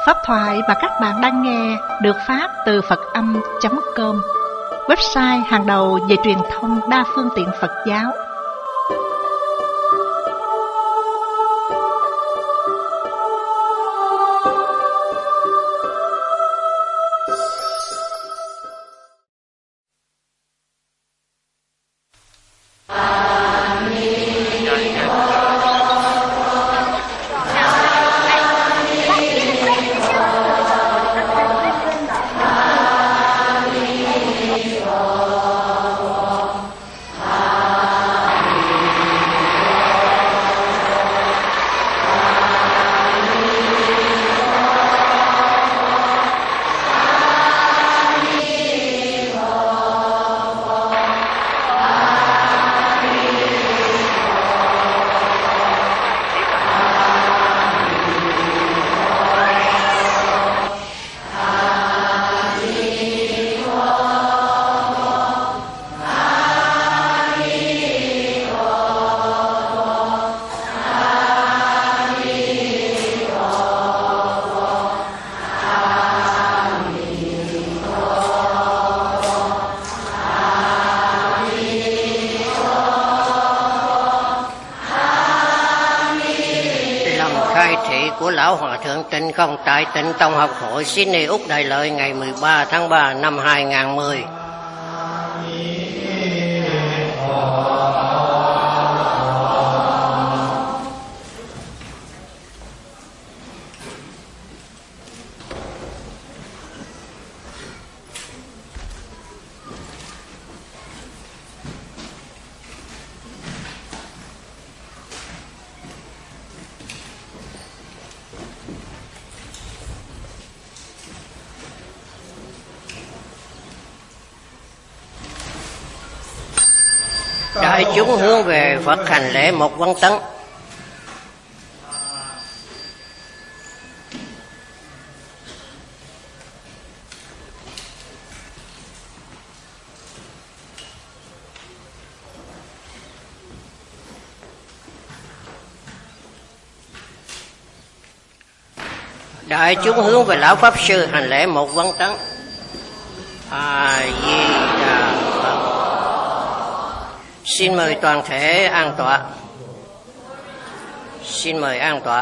Pháp thoại mà các bạn đang nghe được phát từ Phật-âm.com, website hàng đầu về truyền thông đa phương tiện Phật giáo. Của Lão Hòa Thượng Tịnh Không tại Tịnh Tông Học Hội Sydney, Úc Đại Lợi ngày 13 tháng 3 năm 2010. Đại chúng hướng về Phật hành lễ một vấn tấn. Đại chúng hướng về Lão Pháp Sư hành lễ một vấn tấn. A Di Đà Phật. Xin mời toàn thể an tọa. Xin mời an tọa.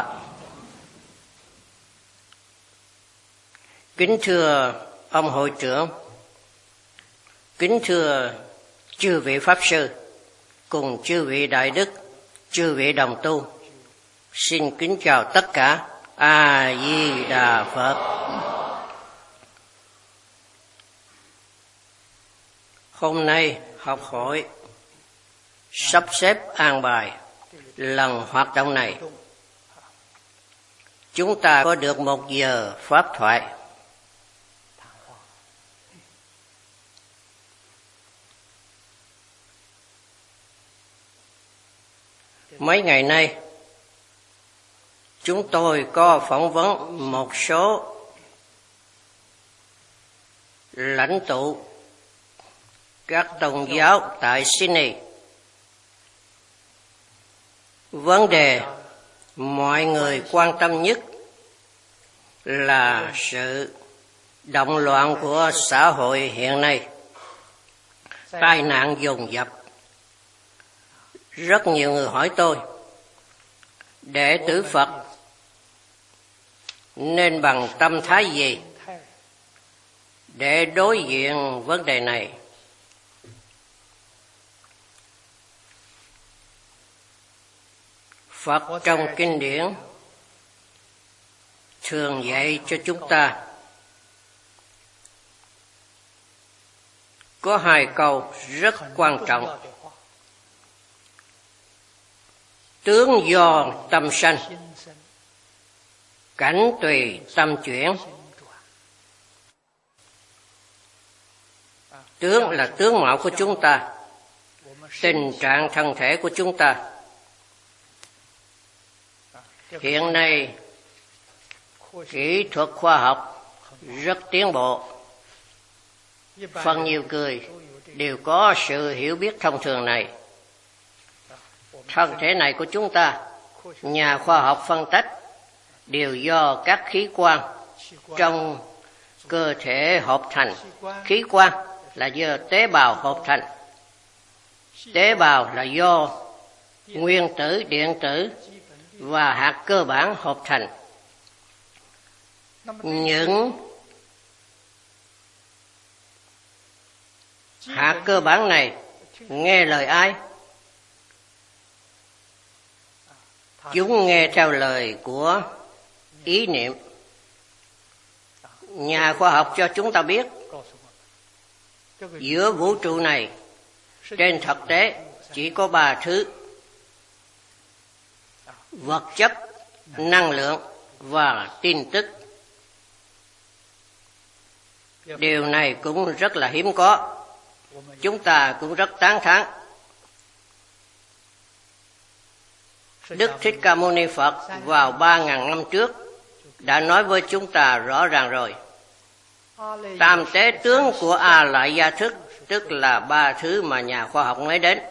Kính thưa ông hội trưởng, kính thưa chư vị Pháp Sư, cùng chư vị Đại Đức, chư vị đồng tu, xin kính chào tất cả. A Di Đà Phật. Hôm nay học hội sắp xếp an bài lần hoạt động này. Chúng ta có được 1 giờ pháp thoại. Mấy ngày nay, chúng tôi có phỏng vấn một số lãnh tụ các tôn giáo tại Sydney. Vấn đề mọi người quan tâm nhất là sự động loạn của xã hội hiện nay, tai nạn dồn dập. Rất nhiều người hỏi tôi, đệ tử Phật nên bằng tâm thái gì để đối diện vấn đề này? Phật trong kinh điển thường dạy cho chúng ta có 2 câu rất quan trọng. Tướng do tâm sanh, cảnh tùy tâm chuyển. Tướng là tướng mạo của chúng ta, tình trạng thân thể của chúng ta. Hiện nay, kỹ thuật khoa học rất tiến bộ. Phần nhiều người đều có sự hiểu biết thông thường này. Thân thể này của chúng ta, nhà khoa học phân tách đều do các khí quan trong cơ thể hợp thành. Khí quan là do tế bào hợp thành. Tế bào là do nguyên tử, điện tử và hạt cơ bản hợp thành. Những hạt cơ bản này nghe lời ai? Chúng nghe theo lời của ý niệm. Nhà khoa học cho chúng ta biết, giữa vũ trụ này, trên thực tế chỉ có 3 thứ: vật chất, năng lượng và tin tức. Điều này cũng rất là hiếm có. Chúng ta cũng rất tán thán. Đức Thích Ca Mâu Ni Phật vào 3.000 năm trước đã nói với chúng ta rõ ràng rồi. Tam tế tướng của A Lại Gia thức, tức là 3 thứ mà nhà khoa học nói đến.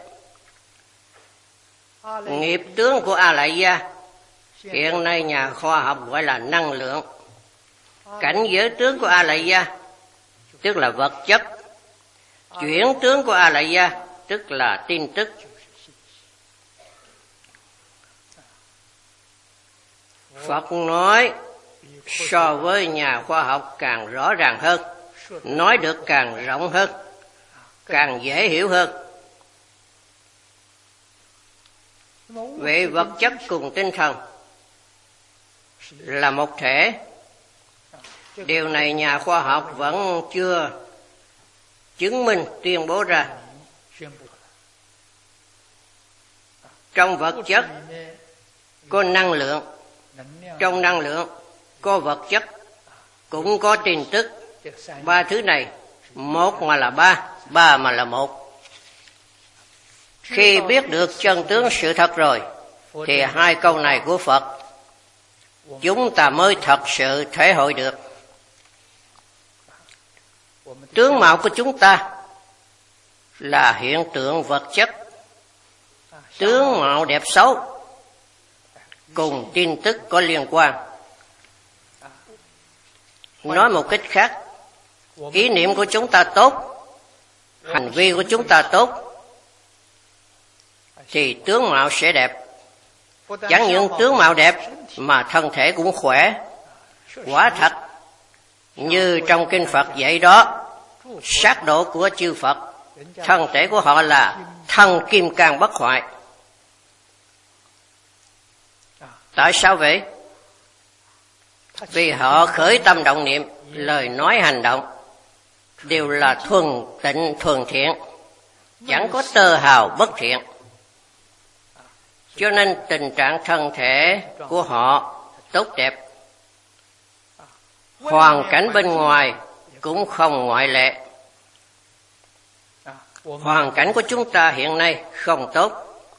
Nghiệp tướng của A Lại Gia, hiện nay nhà khoa học gọi là năng lượng. Cảnh giới tướng của A Lại Gia, tức là vật chất. Chuyển tướng của A Lại Gia, tức là tin tức. Phật nói so với nhà khoa học càng rõ ràng hơn, nói được càng rộng hơn, càng dễ hiểu hơn. Về vật chất cùng tinh thần là một thể. Điều này nhà khoa học vẫn chưa chứng minh tuyên bố ra. Trong vật chất có năng lượng, trong năng lượng có vật chất, cũng có tin tức. 3 thứ này, một mà là 3, 3 mà là 1. Khi biết được chân tướng sự thật rồi, thì 2 câu này của Phật chúng ta mới thật sự thể hội được. Tướng mạo của chúng ta là hiện tượng vật chất. Tướng mạo đẹp xấu cùng tin tức có liên quan. Nói một cách khác, ý niệm của chúng ta tốt, hành vi của chúng ta tốt, thì tướng mạo sẽ đẹp. Chẳng những tướng mạo đẹp mà thân thể cũng khỏe. Quả thật, như trong kinh Phật dạy đó, sát độ của chư Phật, thân thể của họ là thân kim cang bất hoại. Tại sao vậy? Vì họ khởi tâm động niệm, lời nói hành động đều là thuần tịnh thuần thiện, chẳng có tơ hào bất thiện. Cho nên tình trạng thân thể của họ tốt đẹp. Hoàn cảnh bên ngoài cũng không ngoại lệ. Hoàn cảnh của chúng ta hiện nay không tốt.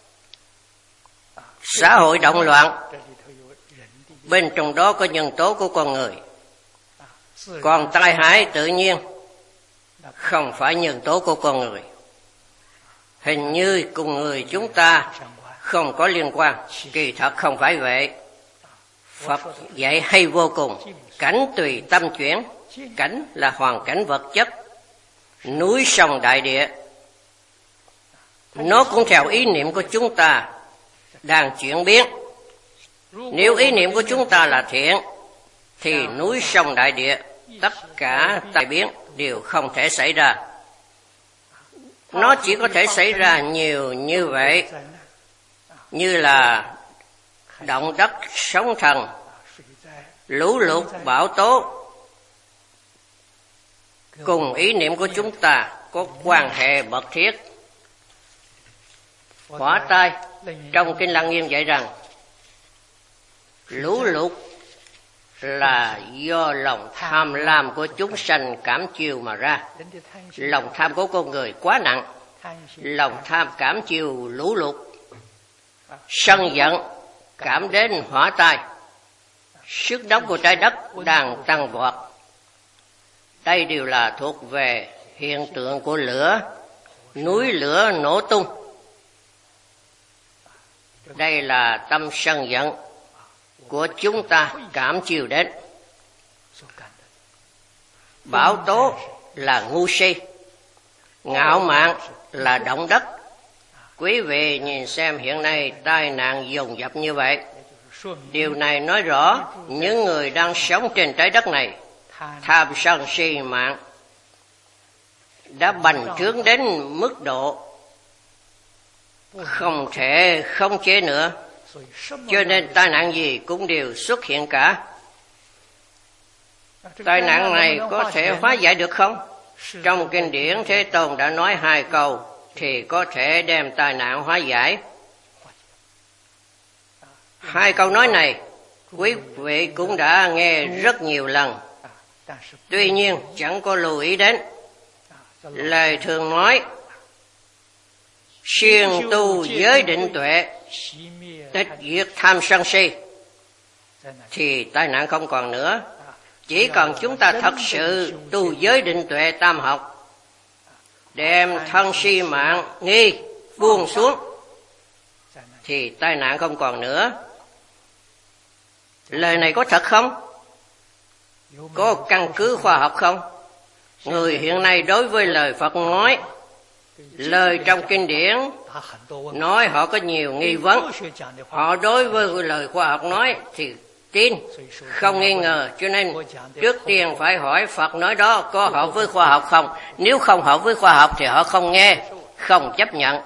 Xã hội động loạn, bên trong đó có nhân tố của con người. Còn tai hại tự nhiên không phải nhân tố của con người. Hình như cùng người chúng ta không có liên quan, kỳ thật không phải vậy. Phật dạy hay vô cùng. Cảnh tùy tâm chuyển. Cảnh là hoàn cảnh vật chất, núi sông đại địa. Nó cũng theo ý niệm của chúng ta đang chuyển biến. Nếu ý niệm của chúng ta là thiện, thì núi sông đại địa, tất cả tai biến đều không thể xảy ra. Nó chỉ có thể xảy ra nhiều như vậy, như là động đất, sóng thần, lũ lụt, bão tố. Cùng ý niệm của chúng ta có quan hệ mật thiết. Hỏa tai trong kinh Lăng Nghiêm dạy rằng lũ lụt là do lòng tham lam của chúng sanh cảm chiều mà ra. Lòng tham của con người quá nặng. Lòng tham cảm chiều lũ lụt. Sân giận cảm đến hỏa tai. Sức nóng của trái đất đang tăng vọt. Đây đều là thuộc về hiện tượng của lửa, núi lửa nổ tung. Đây là tâm sân giận của chúng ta cảm chiều đến. Bão tố là ngu si, ngạo mạn là động đất. Quý vị nhìn xem hiện nay tai nạn dồn dập như vậy. Điều này nói rõ những người đang sống trên trái đất này tham sân si mạng đã bành trướng đến mức độ không thể khống chế nữa, cho nên tai nạn gì cũng đều xuất hiện cả. Tai nạn này có thể hóa giải được không? Trong kinh điển Thế Tôn đã nói 2 câu thì có thể đem tai nạn hóa giải. 2 câu nói này quý vị cũng đã nghe rất nhiều lần, tuy nhiên chẳng có lưu ý đến. Lời thường nói siêng tu giới định tuệ, tịch diệt tham sân si, thì tai nạn không còn nữa. Chỉ cần chúng ta thật sự tu giới định tuệ tam học, đem thân si mạng nghi buông xuống, thì tai nạn không còn nữa. Lời này có thật không? Có căn cứ khoa học không? Người hiện nay đối với lời Phật nói, lời trong kinh điển nói họ có nhiều nghi vấn. Họ đối với lời khoa học nói thì tin, không nghi ngờ. Cho nên trước tiên phải hỏi Phật nói đó có hợp với khoa học không. Nếu không hợp với khoa học thì họ không nghe, không chấp nhận.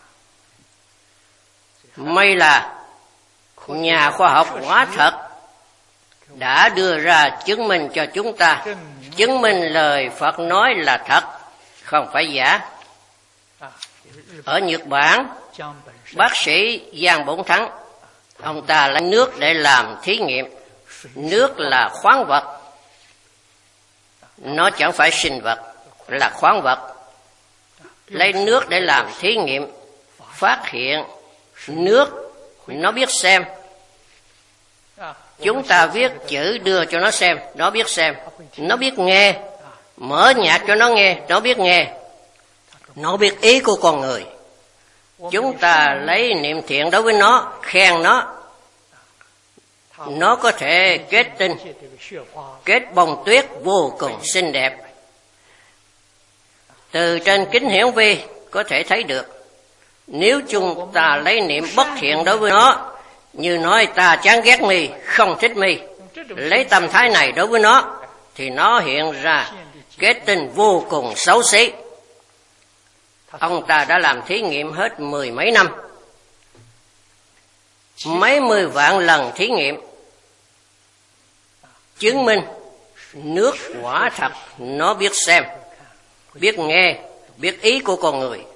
May là nhà khoa học quả thật đã đưa ra chứng minh cho chúng ta, chứng minh lời Phật nói là thật, không phải giả. Ở Nhật Bản, bác sĩ Giang Bổn Thắng, ông ta lấy nước để làm thí nghiệm. Nước là khoáng vật, nó chẳng phải sinh vật, là khoáng vật. Lấy nước để làm thí nghiệm, phát hiện nước nó biết xem. Chúng ta viết chữ đưa cho nó xem, nó biết xem. Nó biết nghe, mở nhạc cho nó nghe, nó biết nghe. Nó biết ý của con người. Chúng ta lấy niệm thiện đối với nó, khen nó có thể kết tinh, kết bông tuyết vô cùng xinh đẹp. Từ trên kính hiển vi có thể thấy được. Nếu chúng ta lấy niệm bất thiện đối với nó, như nói ta chán ghét mi, không thích mi, lấy tâm thái này đối với nó, thì nó hiện ra kết tinh vô cùng xấu xí. Ông ta đã làm thí nghiệm hết 10 mấy năm, mấy 10 vạn lần thí nghiệm, chứng minh nước quả thật nó biết xem, biết nghe, biết ý của con người.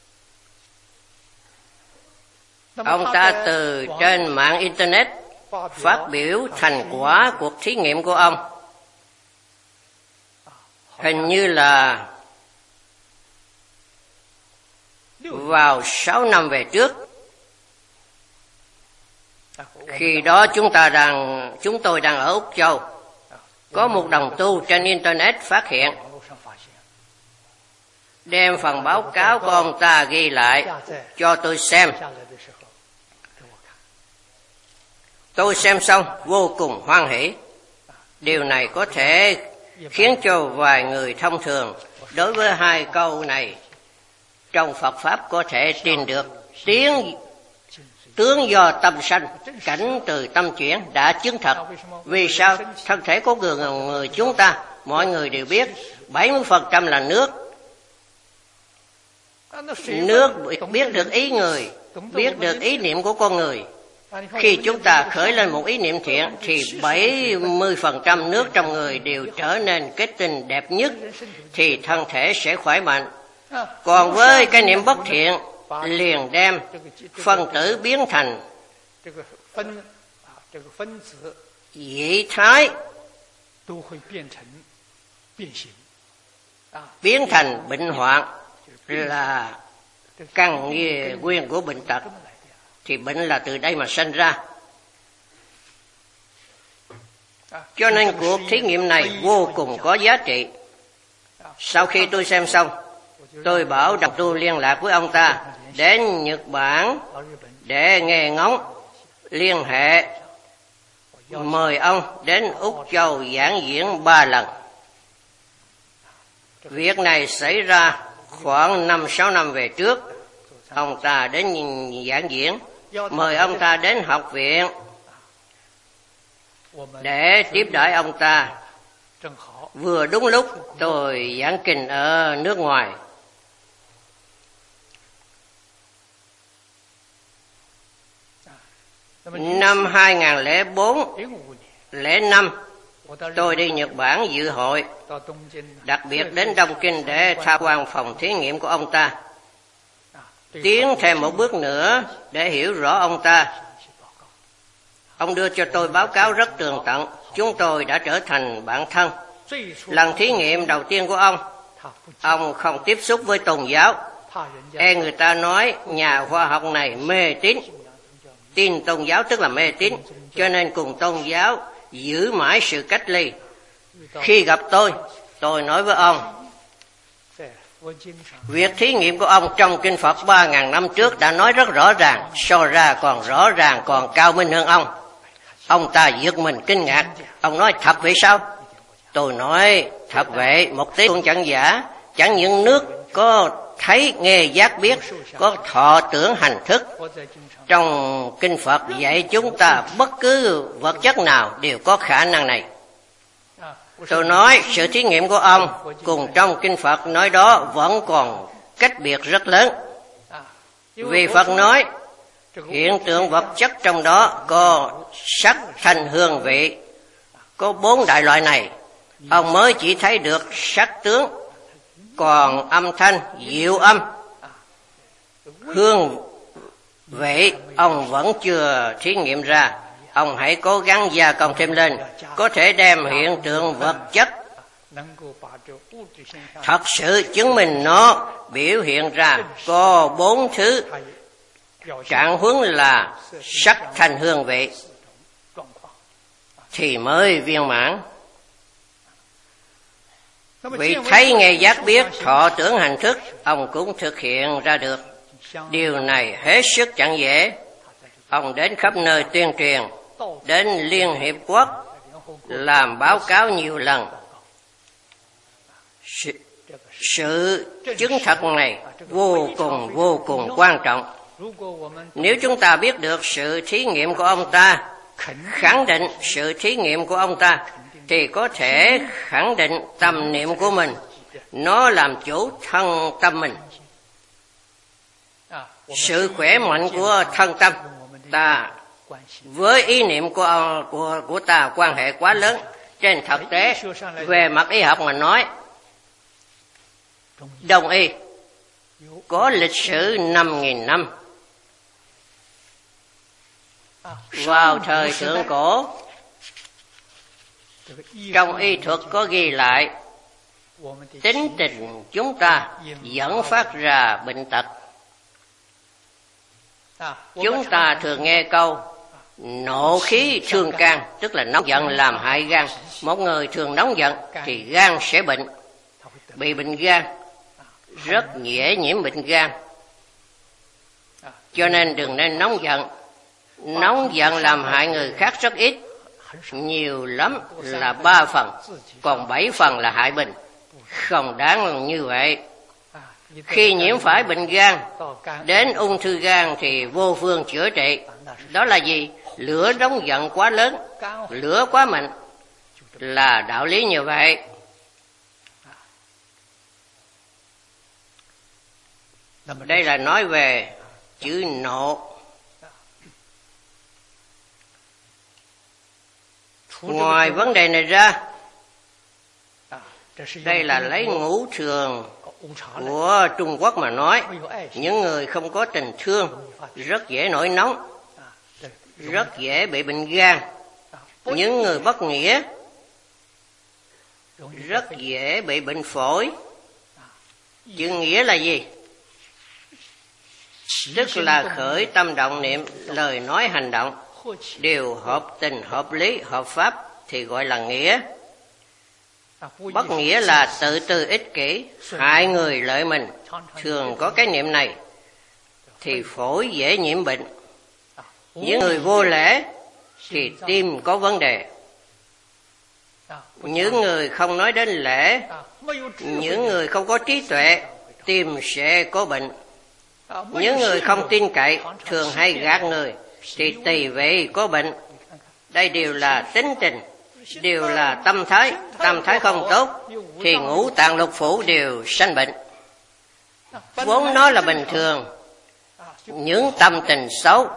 Ông ta từ trên mạng Internet phát biểu thành quả cuộc thí nghiệm của ông. Hình như là vào 6 năm về trước. Khi đó chúng tôi đang ở Úc Châu. Có một đồng tu trên Internet phát hiện, đem phần báo cáo của ông ta ghi lại cho tôi xem. Tôi xem xong vô cùng hoan hỷ. Điều này có thể khiến cho vài người thông thường đối với 2 câu này trong Phật Pháp có thể tin được. Tướng do tâm sanh, cảnh từ tâm chuyển đã chứng thật. Vì sao? Thân thể của người chúng ta, mọi người đều biết 70% là nước. Nước biết được ý người, biết được ý niệm của con người. Khi chúng ta khởi lên một ý niệm thiện thì 70% nước trong người đều trở nên kết tinh đẹp nhất, thì thân thể sẽ khỏe mạnh. Còn với cái niệm bất thiện, liền đem phân tử biến thành dị thái, biến thành bệnh hoạn, là căn nguyên của bệnh tật. Thì bệnh là từ đây mà sanh ra. Cho nên cuộc thí nghiệm này vô cùng có giá trị. Sau khi tôi xem xong, tôi bảo đồng tu liên lạc với ông ta đến Nhật Bản để nghe ngóng, liên hệ mời ông đến Úc Châu giảng diễn 3 lần. Việc này xảy ra khoảng 5-6 năm về trước. Ông ta đến giảng diễn, mời ông ta đến học viện để tiếp đãi ông ta. Vừa đúng lúc tôi giảng kinh ở nước ngoài. Năm 2004-05, tôi đi Nhật Bản dự hội, đặc biệt đến Đông Kinh để tham quan phòng thí nghiệm của ông ta. Tiến thêm một bước nữa để hiểu rõ ông ta. Ông đưa cho tôi báo cáo rất tường tận. Chúng tôi đã trở thành bạn thân. Lần thí nghiệm đầu tiên của ông không tiếp xúc với tôn giáo. Người ta nói nhà khoa học này mê tín. Tin tôn giáo tức là mê tín, cho nên cùng tôn giáo giữ mãi sự cách ly. Khi gặp tôi nói với ông, việc thí nghiệm của ông trong kinh Phật 3.000 năm trước đã nói rất rõ ràng, so ra còn rõ ràng, còn cao minh hơn ông. Ông ta giật mình kinh ngạc. Ông nói thật vậy sao? Tôi nói thật vậy, một tí cũng chẳng giả. Chẳng những nước có thấy nghe giác biết, có thọ tưởng hành thức. Trong kinh Phật dạy chúng ta bất cứ vật chất nào đều có khả năng này. Tôi nói sự thí nghiệm của ông cùng trong kinh Phật nói đó vẫn còn cách biệt rất lớn. Vì Phật nói hiện tượng vật chất trong đó có sắc thanh hương vị, có 4 đại loại này. Ông mới chỉ thấy được sắc tướng, còn âm thanh, diệu âm, hương vị ông vẫn chưa thí nghiệm ra. Ông hãy cố gắng gia công thêm lên, có thể đem hiện tượng vật chất thật sự chứng minh nó biểu hiện ra có 4 thứ trạng huống là sắc thanh hương vị thì mới viên mãn. Vì thấy nghe giác biết, thọ tưởng hành thức, ông cũng thực hiện ra được. Điều này hết sức chẳng dễ. Ông đến khắp nơi tuyên truyền, đến Liên Hiệp Quốc làm báo cáo nhiều lần. Sự chứng thật này vô cùng quan trọng. Nếu chúng ta biết được sự thí nghiệm của ông ta, khẳng định sự thí nghiệm của ông ta, thì có thể khẳng định tâm niệm của mình, nó làm chủ thân tâm mình. Sự khỏe mạnh của thân tâm ta với ý niệm của ta quan hệ quá lớn. Trên thực tế, về mặt y học mà nói, Đông y có lịch sử 5.000 năm. Vào thời thượng cổ, trong y thuật có ghi lại tính tình chúng ta dẫn phát ra bệnh tật. Chúng ta thường nghe câu nộ khí thương can, tức là nóng giận làm hại gan. Một người thường nóng giận thì gan sẽ bệnh, bị bệnh gan, rất dễ nhiễm bệnh gan. Cho nên đừng nên nóng giận. Nóng giận làm hại người khác rất ít, nhiều lắm là 3 phần, còn 7 phần là hại mình. Không đáng như vậy. Khi nhiễm phải bệnh gan, đến ung thư gan thì vô phương chữa trị. Đó là gì? Lửa nóng giận quá lớn, lửa quá mạnh, là đạo lý như vậy. Đây là nói về chữ nộ. Ngoài vấn đề này ra, đây là lấy ngũ thường của Trung Quốc mà nói. Những người không có tình thương rất dễ nổi nóng, rất dễ bị bệnh gan. Những người bất nghĩa rất dễ bị bệnh phổi. Chữ nghĩa là gì? Tức là khởi tâm động niệm, lời nói hành động đều hợp tình, hợp lý, hợp pháp thì gọi là nghĩa. Bất nghĩa là tự tư ích kỷ, hại người lợi mình. Thường có cái niệm này thì phổi dễ nhiễm bệnh. Những người vô lễ thì tim có vấn đề. Những người không nói đến lễ, những người không có trí tuệ, tim sẽ có bệnh. Những người không tin cậy, thường hay gạt người, thì tỳ vị có bệnh. Đây đều là tính tình, đều là tâm thái không tốt, thì ngũ tạng lục phủ đều sanh bệnh. Vốn nó là bình thường, những tâm tình xấu,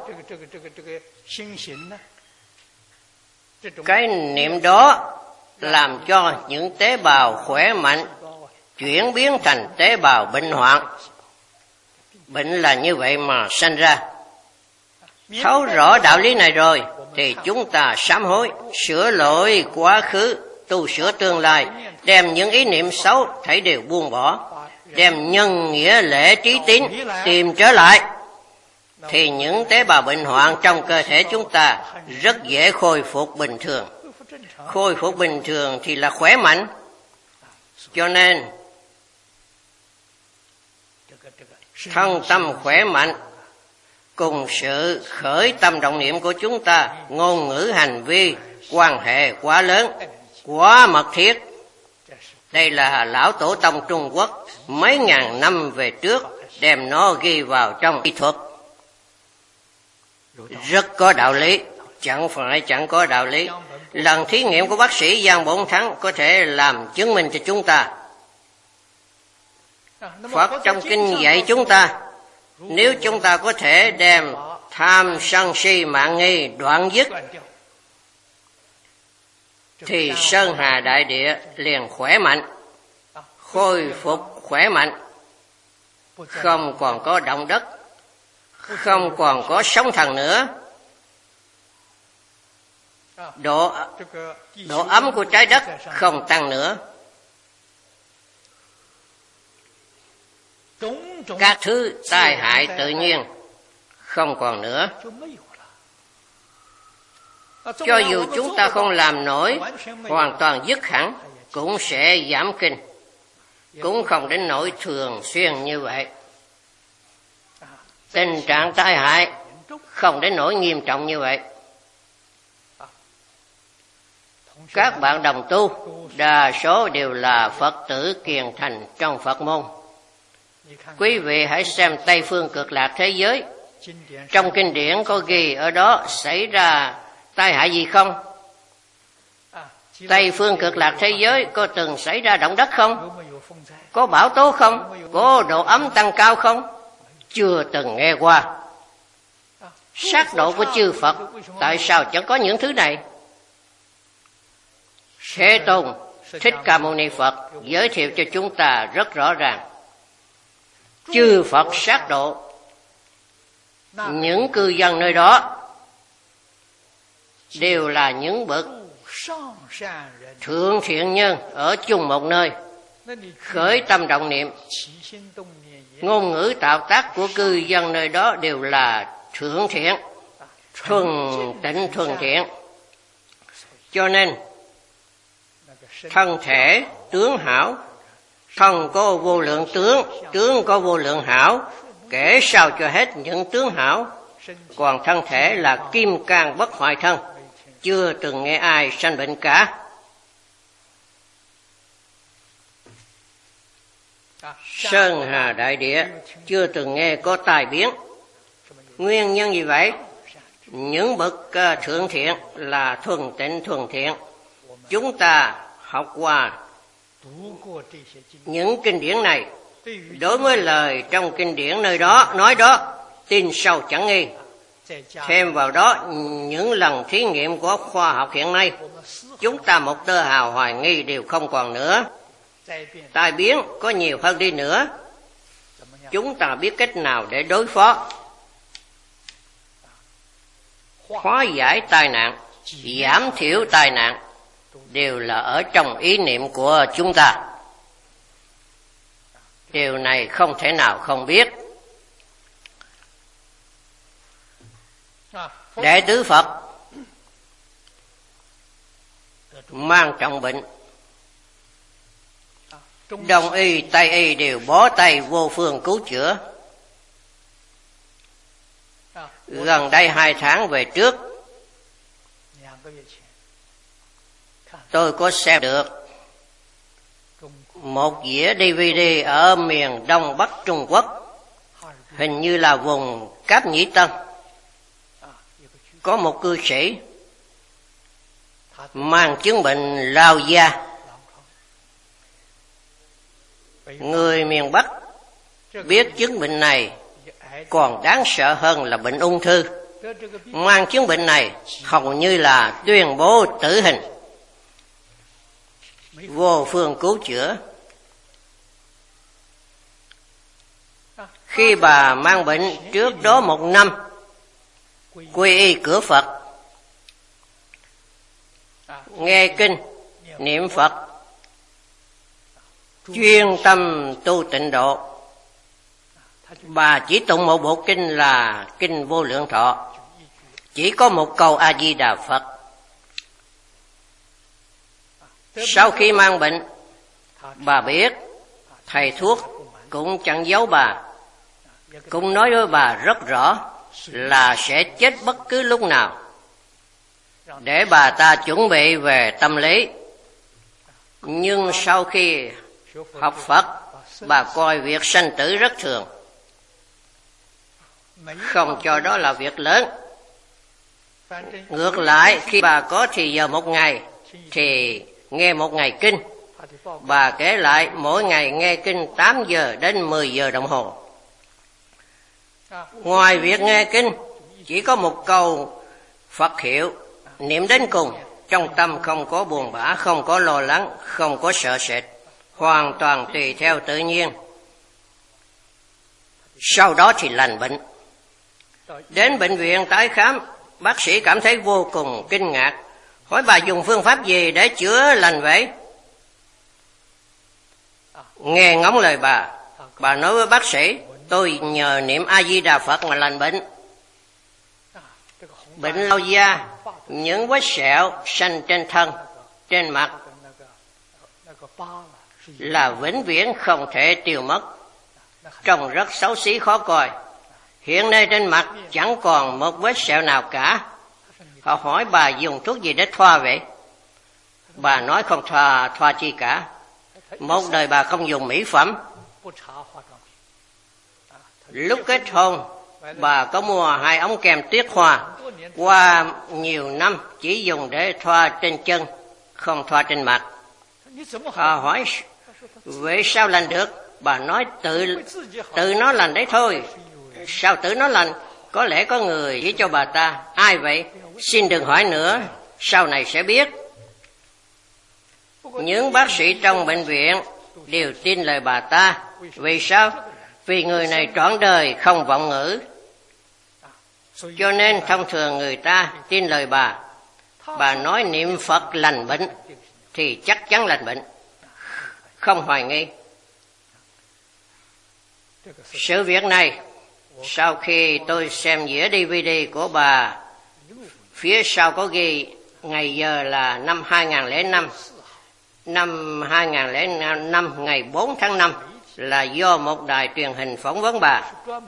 cái niệm đó làm cho những tế bào khỏe mạnh chuyển biến thành tế bào bệnh hoạn. Bệnh là như vậy mà sanh ra. Thấu rõ đạo lý này rồi thì chúng ta sám hối, sửa lỗi quá khứ, tu sửa tương lai, đem những ý niệm xấu thảy đều buông bỏ, đem nhân nghĩa lễ trí tín tìm trở lại, thì những tế bào bệnh hoạn trong cơ thể chúng ta rất dễ khôi phục bình thường. Khôi phục bình thường thì là khỏe mạnh. Cho nên thân tâm khỏe mạnh cùng sự khởi tâm động niệm của chúng ta, ngôn ngữ hành vi quan hệ quá lớn, quá mật thiết. Đây là lão tổ tông Trung Quốc mấy ngàn năm về trước đem nó ghi vào trong y thuật. Rất có đạo lý, chẳng phải chẳng có đạo lý. Lần thí nghiệm của bác sĩ Giang Bổn Thắng có thể làm chứng minh cho chúng ta. Phật trong kinh dạy chúng ta, nếu chúng ta có thể đem tham sân si mạng nghi đoạn dứt, thì Sơn Hà Đại Địa liền khỏe mạnh, khôi phục khỏe mạnh, không còn có động đất, không còn có sóng thần nữa. Độ ấm của trái đất không tăng nữa. Các thứ tai hại tự nhiên không còn nữa. Cho dù chúng ta không làm nổi, hoàn toàn dứt hẳn, cũng sẽ giảm kinh, cũng không đến nỗi thường xuyên như vậy. Tình trạng tai hại không đến nỗi nghiêm trọng như vậy. Các bạn đồng tu, đa số đều là Phật tử kiền thành trong Phật môn. Quý vị hãy xem Tây Phương Cực Lạc thế giới. Trong kinh điển có ghi ở đó xảy ra tai hại gì không? Tây Phương Cực Lạc thế giới có từng xảy ra động đất không? Có bão tố không? Có độ ấm tăng cao không? Chưa từng nghe qua. Sát độ của chư Phật, tại sao chẳng có những thứ này? Thế Tôn Thích Ca Mâu Ni Phật giới thiệu cho chúng ta rất rõ ràng. Chư Phật sát độ những cư dân nơi đó đều là những bậc thượng thiện nhân ở chung một nơi. Khởi tâm động niệm, ngôn ngữ tạo tác của cư dân nơi đó đều là thượng thiện, thuần tịnh thuần thiện. Cho nên thân thể tướng hảo, thân có vô lượng tướng, tướng có vô lượng hảo, kể sao cho hết những tướng hảo. Còn thân thể là kim cang bất hoại thân, chưa từng nghe ai sanh bệnh cả. Sơn Hà Đại Địa chưa từng nghe có tai biến. Nguyên nhân gì vậy? Những bậc thượng thiện là thuần tịnh thuần thiện. Chúng ta học qua những kinh điển này, đối với lời trong kinh điển nơi đó nói đó, tin sâu chẳng nghi. Thêm vào đó những lần thí nghiệm của khoa học hiện nay, chúng ta một tơ hào hoài nghi đều không còn nữa. Tai biến có nhiều hơn đi nữa, chúng ta biết cách nào để đối phó, hóa giải tai nạn, giảm thiểu tai nạn, đều là ở trong ý niệm của chúng ta. Điều này không thể nào không biết. Đệ tử Phật mang trọng bệnh, Đông y, Tây y đều bó tay vô phương cứu chữa. Gần đây 2 tháng về trước, tôi có xem được một đĩa DVD ở miền Đông Bắc Trung Quốc, hình như là vùng Cáp Nhĩ Tân. Có một cư sĩ mang chứng bệnh lao da. Người miền Bắc biết chứng bệnh này còn đáng sợ hơn là bệnh ung thư. Mang chứng bệnh này hầu như là tuyên bố tử hình, vô phương cứu chữa. Khi bà mang bệnh trước đó 1 năm, quy y cửa Phật, nghe kinh, niệm Phật, chuyên tâm tu tịnh độ. Bà chỉ tụng một bộ kinh là Kinh Vô Lượng Thọ, chỉ có một câu A Di Đà Phật. Sau khi mang bệnh, bà biết thầy thuốc cũng chẳng giấu bà, cũng nói với bà rất rõ là sẽ chết bất cứ lúc nào, để bà ta chuẩn bị về tâm lý. Nhưng sau khi học Phật, bà coi việc sanh tử rất thường, không cho đó là việc lớn. Ngược lại, khi bà có thì giờ một ngày thì nghe 1 ngày kinh. Bà kể lại mỗi ngày nghe kinh 8 giờ đến 10 giờ đồng hồ. Ngoài việc nghe kinh, chỉ có một câu Phật hiệu, niệm đến cùng. Trong tâm không có buồn bã, không có lo lắng, không có sợ sệt, hoàn toàn tùy theo tự nhiên. Sau đó thì lành bệnh. Đến bệnh viện tái khám, bác sĩ cảm thấy vô cùng kinh ngạc, hỏi bà dùng phương pháp gì để chữa lành vậy? Nghe ngóng lời bà nói với bác sĩ, tôi nhờ niệm A Di Đà Phật mà lành bệnh. Bệnh lao da, những vết sẹo sanh trên thân, trên mặt là vĩnh viễn không thể tiêu mất, trông rất xấu xí khó coi. Hiện nay trên mặt chẳng còn một vết sẹo nào cả. Họ hỏi bà dùng thuốc gì để thoa vậy? Bà nói không thoa chi cả. Một đời bà không dùng mỹ phẩm. Lúc kết hôn, bà có mua 2 ống kem tuyết hoa. Qua nhiều năm chỉ dùng để thoa trên chân, không thoa trên mặt. Họ hỏi vậy sao lành được? Bà nói tự nó lành đấy thôi. Sao tự nó lành? Có lẽ có người chỉ cho bà ta. Ai vậy? Xin đừng hỏi nữa, sau này sẽ biết. Những bác sĩ trong bệnh viện đều tin lời bà ta. Vì sao? Vì người này trọn đời không vọng ngữ, cho nên thông thường người ta tin lời bà. Bà nói niệm Phật lành bệnh thì chắc chắn lành bệnh, không hoài nghi. Sự việc này, sau khi tôi xem đĩa DVD của bà, phía sau có ghi ngày giờ là năm 2005. Năm 2005 ngày 4 tháng 5 là do một đài truyền hình phỏng vấn bà.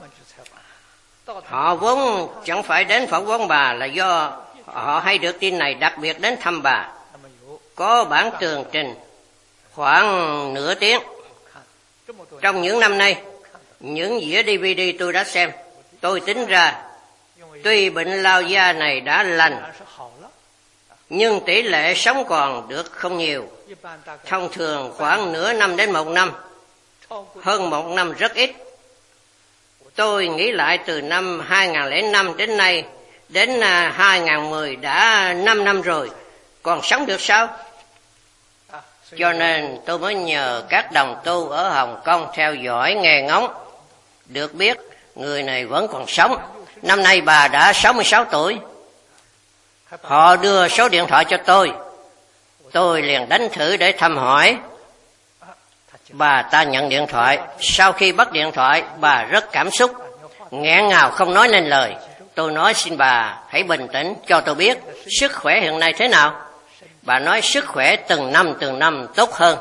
Họ vốn chẳng phải đến phỏng vấn bà, là do họ hay được tin này đặc biệt đến thăm bà. Có bản tường trình khoảng nửa tiếng. Trong những năm nay, những đĩa DVD tôi đã xem, tôi tính ra tuy bệnh lao da này đã lành, nhưng tỷ lệ sống còn được không nhiều. Thông thường khoảng nửa năm đến 1 năm, hơn 1 năm rất ít. Tôi nghĩ lại từ năm 2005 đến nay, đến 2010 đã 5 năm rồi, còn sống được sao? Cho nên tôi mới nhờ các đồng tu ở Hồng Kông theo dõi nghe ngóng, được biết người này vẫn còn sống. Năm nay bà đã 66 tuổi. Họ đưa số điện thoại cho tôi liền đánh thử để thăm hỏi. Bà ta nhận điện thoại. Sau khi bắt điện thoại, bà rất cảm xúc, nghẹn ngào không nói nên lời. Tôi nói xin bà hãy bình tĩnh, cho tôi biết sức khỏe hiện nay thế nào. Bà nói sức khỏe từng năm tốt hơn.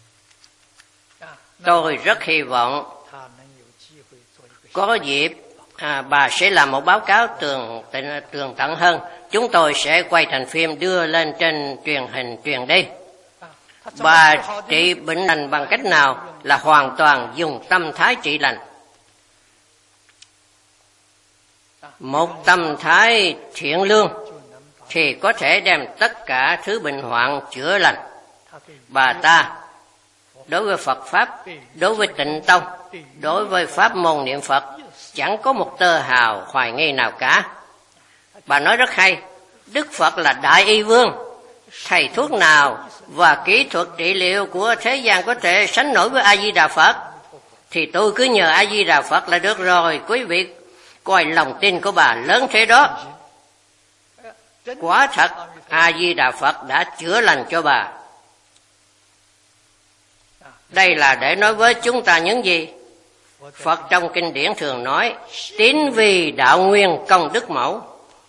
Tôi rất hy vọng có dịp bà sẽ làm một báo cáo tường tận hơn. Chúng tôi sẽ quay thành phim đưa lên trên truyền hình truyền đi. Bà trị bệnh lành bằng cách nào? Là hoàn toàn dùng tâm thái trị lành. Một tâm thái thiện lương thì có thể đem tất cả thứ bệnh hoạn chữa lành. Bà ta đối với Phật Pháp, đối với Tịnh Tông, đối với pháp môn niệm Phật chẳng có một tơ hào hoài nghi nào cả. Bà nói rất hay, Đức Phật là Đại Y Vương, thầy thuốc nào và kỹ thuật trị liệu của thế gian có thể sánh nổi với A Di Đà Phật, thì tôi cứ nhờ A Di Đà Phật là được rồi. Quý vị coi lòng tin của bà lớn thế đó. Quả thật A Di Đà Phật đã chữa lành cho bà. Đây là để nói với chúng ta những gì Phật trong kinh điển thường nói: tín vì đạo nguyên công đức mẫu.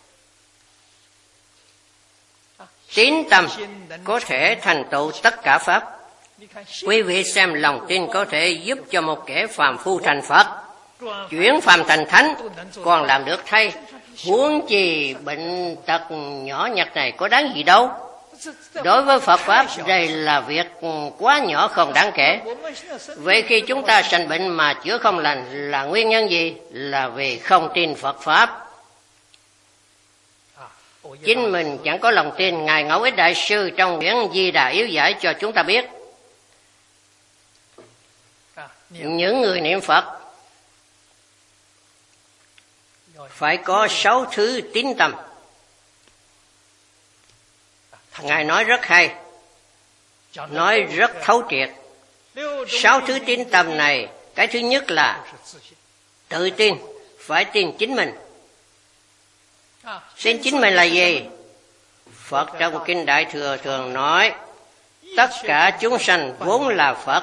Tín tâm có thể thành tựu tất cả pháp. Quý vị xem, lòng tin có thể giúp cho một kẻ phàm phu thành Phật, chuyển phàm thành thánh, còn làm được thay. Huống chi bệnh tật nhỏ nhặt này có đáng gì đâu. Đối với Phật Pháp, đây là việc quá nhỏ không đáng kể. Vậy khi chúng ta sanh bệnh mà chữa không lành là nguyên nhân gì? Là vì không tin Phật Pháp. Chính mình chẳng có lòng tin. Ngài Ngẫu Ích Đại Sư trong điển Di Đà Yếu Giải cho chúng ta biết, những người niệm Phật phải có 6 thứ tín tâm. Ngài nói rất hay, nói rất thấu triệt. 6 thứ tín tâm này, cái thứ nhất là tự tin, phải tin chính mình. Tin chính mình là gì? Phật trong Kinh Đại Thừa thường nói tất cả chúng sanh vốn là Phật.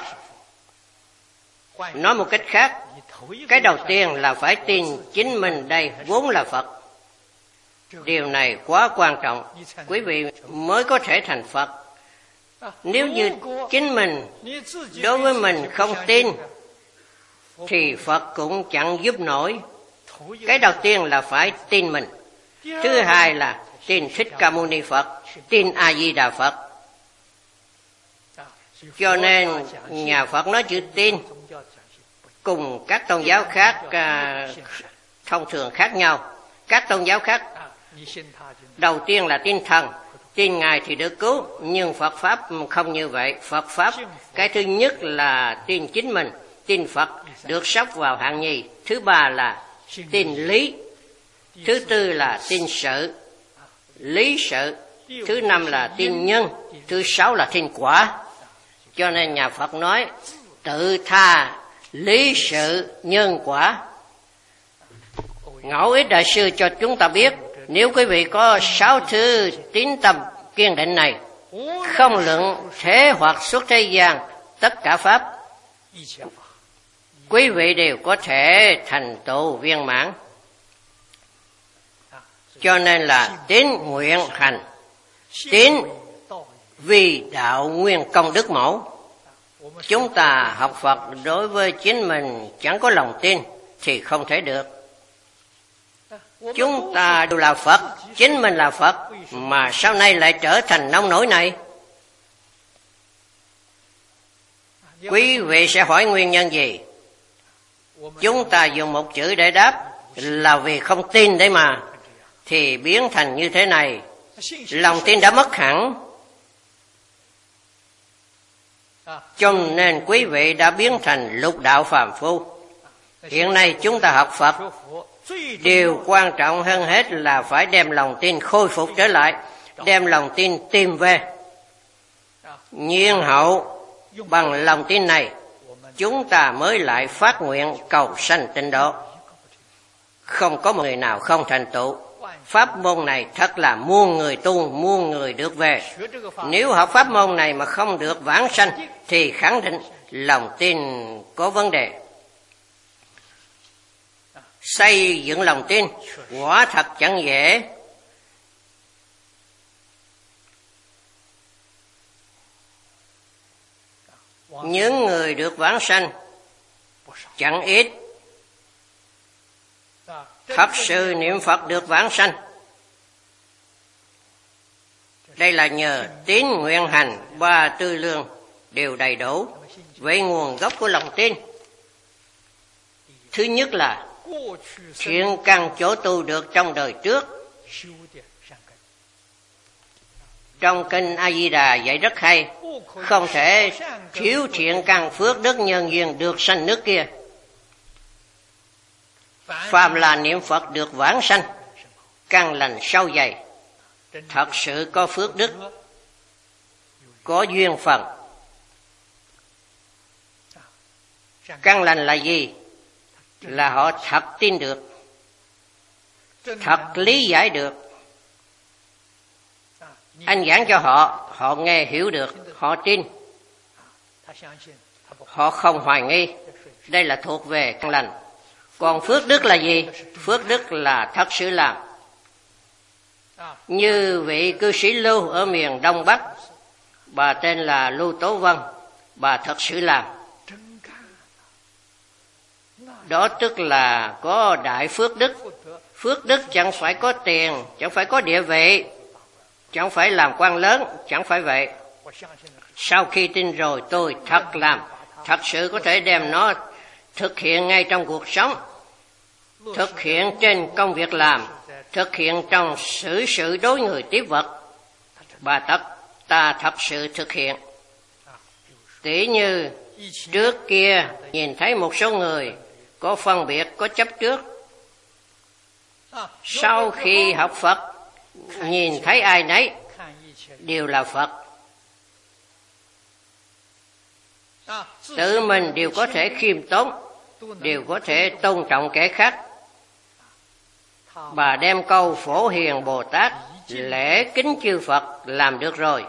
Nói một cách khác, cái đầu tiên là phải tin chính mình đây vốn là Phật. Điều này quá quan trọng, quý vị mới có thể thành Phật. Nếu như chính mình đối với mình không tin thì Phật cũng chẳng giúp nổi. Cái đầu tiên là phải tin mình. Thứ hai là tin Thích Ca Mâu Ni Phật, tin A Di Đà Phật. Cho nên nhà Phật nói chữ tin cùng các tôn giáo khác thông thường khác nhau. Các tôn giáo khác đầu tiên là tin thần, tin Ngài thì được cứu, nhưng Phật Pháp không như vậy. Phật Pháp cái thứ nhất là tin chính mình, tin Phật được sắp vào hạng nhì. Thứ ba là tin lý. Thứ tư là tin sự, lý sự. Thứ năm là tin nhân. Thứ sáu là tin quả. Cho nên nhà Phật nói tự tha, lý sự, nhân quả. Ngẫu Ích Đại Sư cho chúng ta biết, nếu quý vị có 6 thứ tín tâm kiên định này, không luận thế hoặc xuất thế gian, tất cả pháp, quý vị đều có thể thành tựu viên mãn. Cho nên là tín nguyện hành, tín vì đạo nguyên công đức mẫu. Chúng ta học Phật đối với chính mình chẳng có lòng tin thì không thể được. Chúng ta đều là Phật, chính mình là Phật, mà sau này lại trở thành nông nổi này. Quý vị sẽ hỏi nguyên nhân gì? Chúng ta dùng một chữ để đáp là vì không tin đấy mà, thì biến thành như thế này. Lòng tin đã mất hẳn, cho nên quý vị đã biến thành lục đạo phàm phu. Hiện nay chúng ta học Phật, điều quan trọng hơn hết là phải đem lòng tin khôi phục trở lại, đem lòng tin tìm về. Nhiên hậu bằng lòng tin này, chúng ta mới lại phát nguyện cầu sanh tịnh độ. Không có một người nào không thành tựu. Pháp môn này thật là muôn người tu, muôn người được về. Nếu học pháp môn này mà không được vãng sanh thì khẳng định lòng tin có vấn đề. Xây dựng lòng tin quả thật chẳng dễ. Những người được vãng sanh chẳng ít. thật sự niệm Phật được vãng sanh. Đây là nhờ tín nguyện hành ba tư lương đều đầy đủ. Vậy nguồn gốc của lòng tin, thứ nhất là thiện căn chỗ tu được trong đời trước. Trong kinh A Di Đà dạy rất hay, không thể thiếu thiện căn phước đức nhân duyên được sanh nước kia. Phàm là niệm Phật được vãng sanh, căn lành sâu dày, thật sự có phước đức, có duyên phần. Căn lành là gì? Là họ thật tin được, thật lý giải được. Anh giảng cho họ, họ nghe hiểu được, họ tin, họ không hoài nghi. Đây là thuộc về căn lành. Còn phước đức là gì? Phước đức là thật sự làm. Như vị cư sĩ Lưu ở miền Đông Bắc, bà tên là Lưu Tố Vân, bà thật sự làm. Đó tức là có đại phước đức. Phước đức chẳng phải có tiền, chẳng phải có địa vị, chẳng phải làm quan lớn, chẳng phải vậy. Sau khi tin rồi tôi thật làm, thật sự có thể đem nó thực hiện ngay trong cuộc sống, thực hiện trên công việc làm, thực hiện trong xử sự đối người tiếp vật. Ta thật sự thực hiện. Tỉ như trước kia nhìn thấy một số người có phân biệt, có chấp trước. Sau khi học Phật, nhìn thấy ai nấy đều là Phật. Tự mình đều có thể khiêm tốn, đều có thể tôn trọng kẻ khác. Bà đem câu Phổ Hiền Bồ Tát lễ kính chư Phật làm được rồi.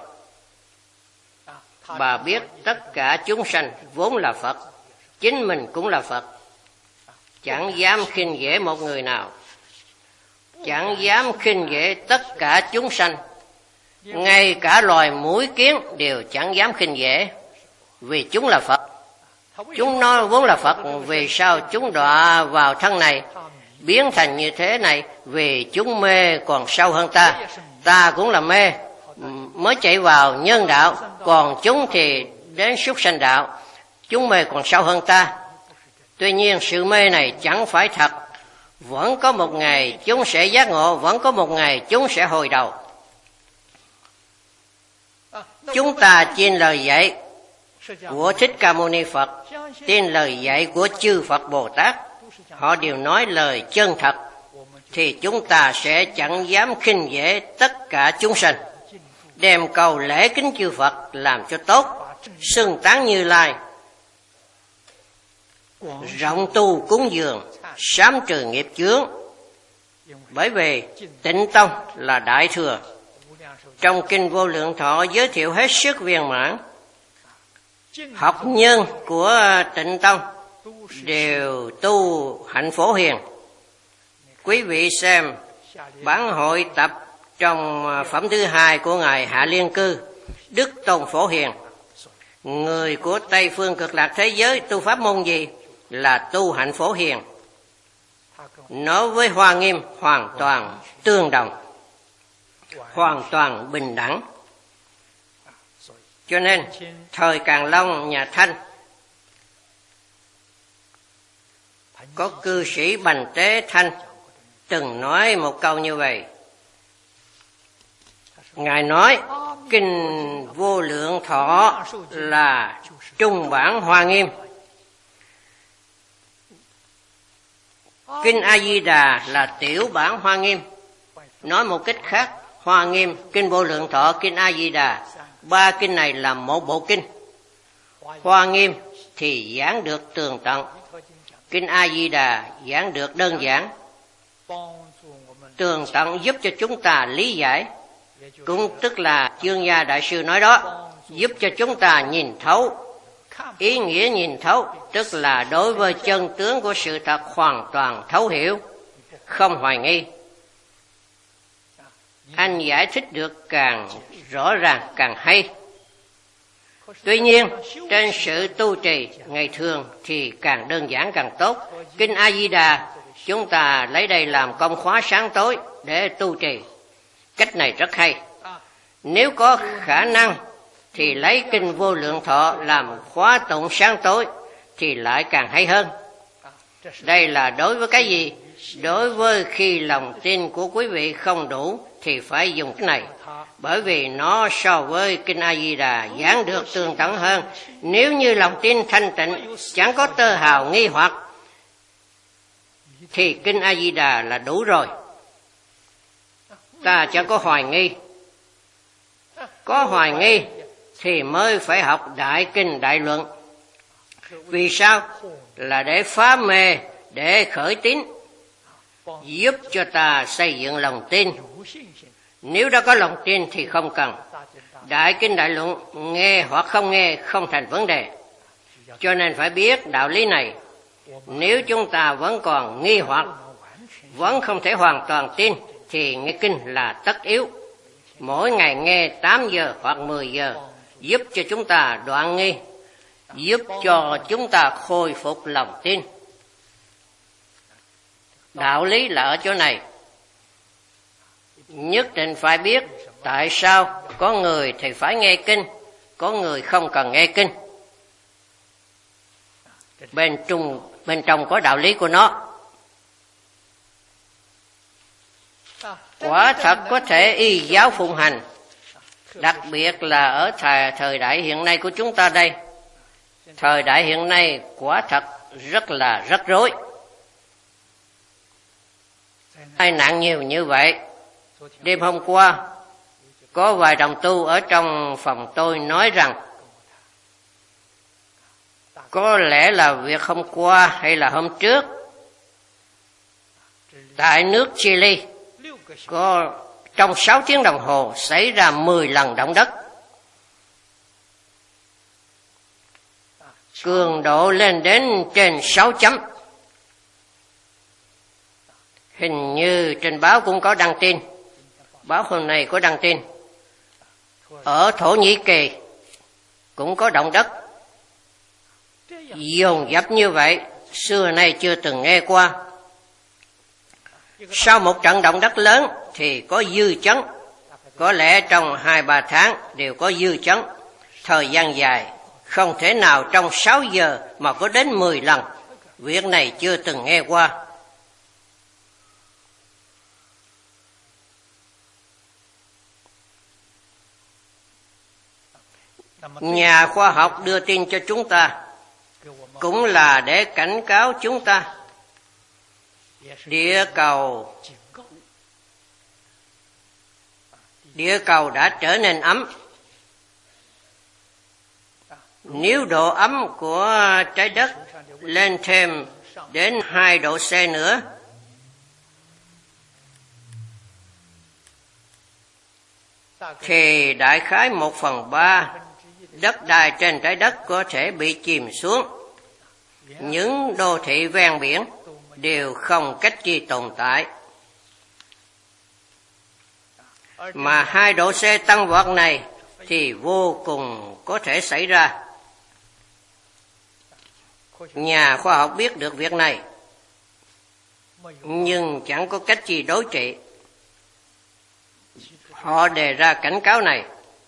Bà biết tất cả chúng sanh vốn là Phật, chính mình cũng là Phật. Chẳng dám khinh dễ một người nào, chẳng dám khinh dễ tất cả chúng sanh. Ngay cả loài muỗi kiến đều chẳng dám khinh dễ, vì chúng là Phật. Chúng nói vốn là Phật, vì sao chúng đọa vào thân này, biến thành như thế này? Vì chúng mê còn sâu hơn ta. Ta cũng là mê, mới chạy vào nhân đạo, còn chúng thì đến súc sanh đạo. Chúng mê còn sâu hơn ta. Tuy nhiên sự mê này chẳng phải thật. Vẫn có một ngày chúng sẽ giác ngộ, vẫn có một ngày chúng sẽ hồi đầu. Chúng ta tin lời dạy của Thích Ca Mâu Ni Phật, tin lời dạy của chư Phật Bồ Tát, họ đều nói lời chân thật, thì chúng ta sẽ chẳng dám khinh dễ tất cả chúng sanh. Đem cầu lễ kính chư Phật làm cho tốt, xưng tán Như Lai, rộng tu cúng dường, sám trừ nghiệp chướng. Bởi vì Tịnh Tông là đại thừa. Trong kinh Vô Lượng Thọ giới thiệu hết sức viên mãn. Học nhân của Tịnh Tông đều tu hạnh Phổ Hiền. Quý vị xem bản hội tập trong phẩm thứ 2 của Ngài Hạ Liên Cư, Đức Tôn Phổ Hiền. Người của Tây Phương Cực Lạc thế giới tu pháp môn gì? Là tu hạnh Phổ Hiền. Nó với Hoa Nghiêm hoàn toàn tương đồng, hoàn toàn bình đẳng. Cho nên thời Càn Long nhà Thanh có cư sĩ Bành Tế Thanh từng nói một câu như vậy. Ngài nói kinh Vô Lượng Thọ là trung bản Hoa Nghiêm, kinh A Di Đà là tiểu bản Hoa Nghiêm. Nói một cách khác, Hoa Nghiêm, kinh Vô Lượng Thọ, kinh A Di Đà, ba kinh này là một bộ kinh. Hoa Nghiêm thì giảng được tường tận, kinh A Di Đà giảng được đơn giản. Tường tận giúp cho chúng ta lý giải, cũng tức là Chương Gia Đại Sư nói đó, giúp cho chúng ta nhìn thấu. Ý nghĩa nhìn thấu tức là đối với chân tướng của sự thật hoàn toàn thấu hiểu, không hoài nghi. Anh giải thích được càng rõ ràng càng hay. Tuy nhiên trên sự tu trì ngày thường thì càng đơn giản càng tốt. Kinh A Di Đà chúng ta lấy đây làm công khóa sáng tối để tu trì. Cách này rất hay. Nếu có khả năng thì lấy kinh Vô Lượng Thọ làm khóa tụng sáng tối thì lại càng hay hơn. Đây là đối với cái gì? Đối với khi lòng tin của quý vị không đủ thì phải dùng cái này, bởi vì nó so với kinh A Di Đà giảng được tường tận hơn. Nếu như lòng tin thanh tịnh, chẳng có tơ hào nghi hoặc, thì kinh A Di Đà là đủ rồi. Ta chẳng có hoài nghi. Có hoài nghi thì mới phải học Đại Kinh Đại Luận. Vì sao? Là để phá mê, để khởi tín, giúp cho ta xây dựng lòng tin. Nếu đã có lòng tin thì không cần. Đại Kinh Đại Luận nghe hoặc không nghe không thành vấn đề. Cho nên phải biết đạo lý này. Nếu chúng ta vẫn còn nghi hoặc, vẫn không thể hoàn toàn tin, thì nghe kinh là tất yếu. Mỗi ngày nghe 8 giờ hoặc 10 giờ, giúp cho chúng ta đoạn nghi, giúp cho chúng ta khôi phục lòng tin. Đạo lý là ở chỗ này. Nhất định phải biết tại sao có người thì phải nghe kinh, có người không cần nghe kinh. Bên trong có đạo lý của nó. Quả thật có thể y giáo phụng hành, đặc biệt là ở thời đại hiện nay của chúng ta đây. Thời đại hiện nay quả thật rất rắc rối. Tai nạn nhiều như vậy. Đêm hôm qua, có vài đồng tu ở trong phòng tôi nói rằng có lẽ là việc hôm qua hay là hôm trước, tại nước Chile có trong 6 tiếng đồng hồ xảy ra 10 lần động đất. Cường độ lên đến trên 6 chấm. Hình như trên báo cũng có đăng tin. Báo hôm nay có đăng tin. Ở Thổ Nhĩ Kỳ cũng có động đất. Dồn dập như vậy, xưa nay chưa từng nghe qua. Sau một trận động đất lớn thì có dư chấn. Có lẽ trong 2-3 tháng đều có dư chấn. Thời gian dài, không thể nào trong 6 giờ mà có đến 10 lần. Việc này chưa từng nghe qua. Nhà khoa học đưa tin cho chúng ta cũng là để cảnh cáo chúng ta. Địa cầu đã trở nên ấm. Nếu độ ấm của trái đất lên thêm đến 2 độ C nữa, thì đại khái 1/3 đất đai trên trái đất có thể bị chìm xuống. Những đô thị ven biển đều không cách chi tồn tại. Mà 2 độ C tăng vọt này thì vô cùng có thể xảy ra. Nhà khoa học biết được việc này, nhưng chẳng có cách gì đối trị. Họ đề ra cảnh cáo này.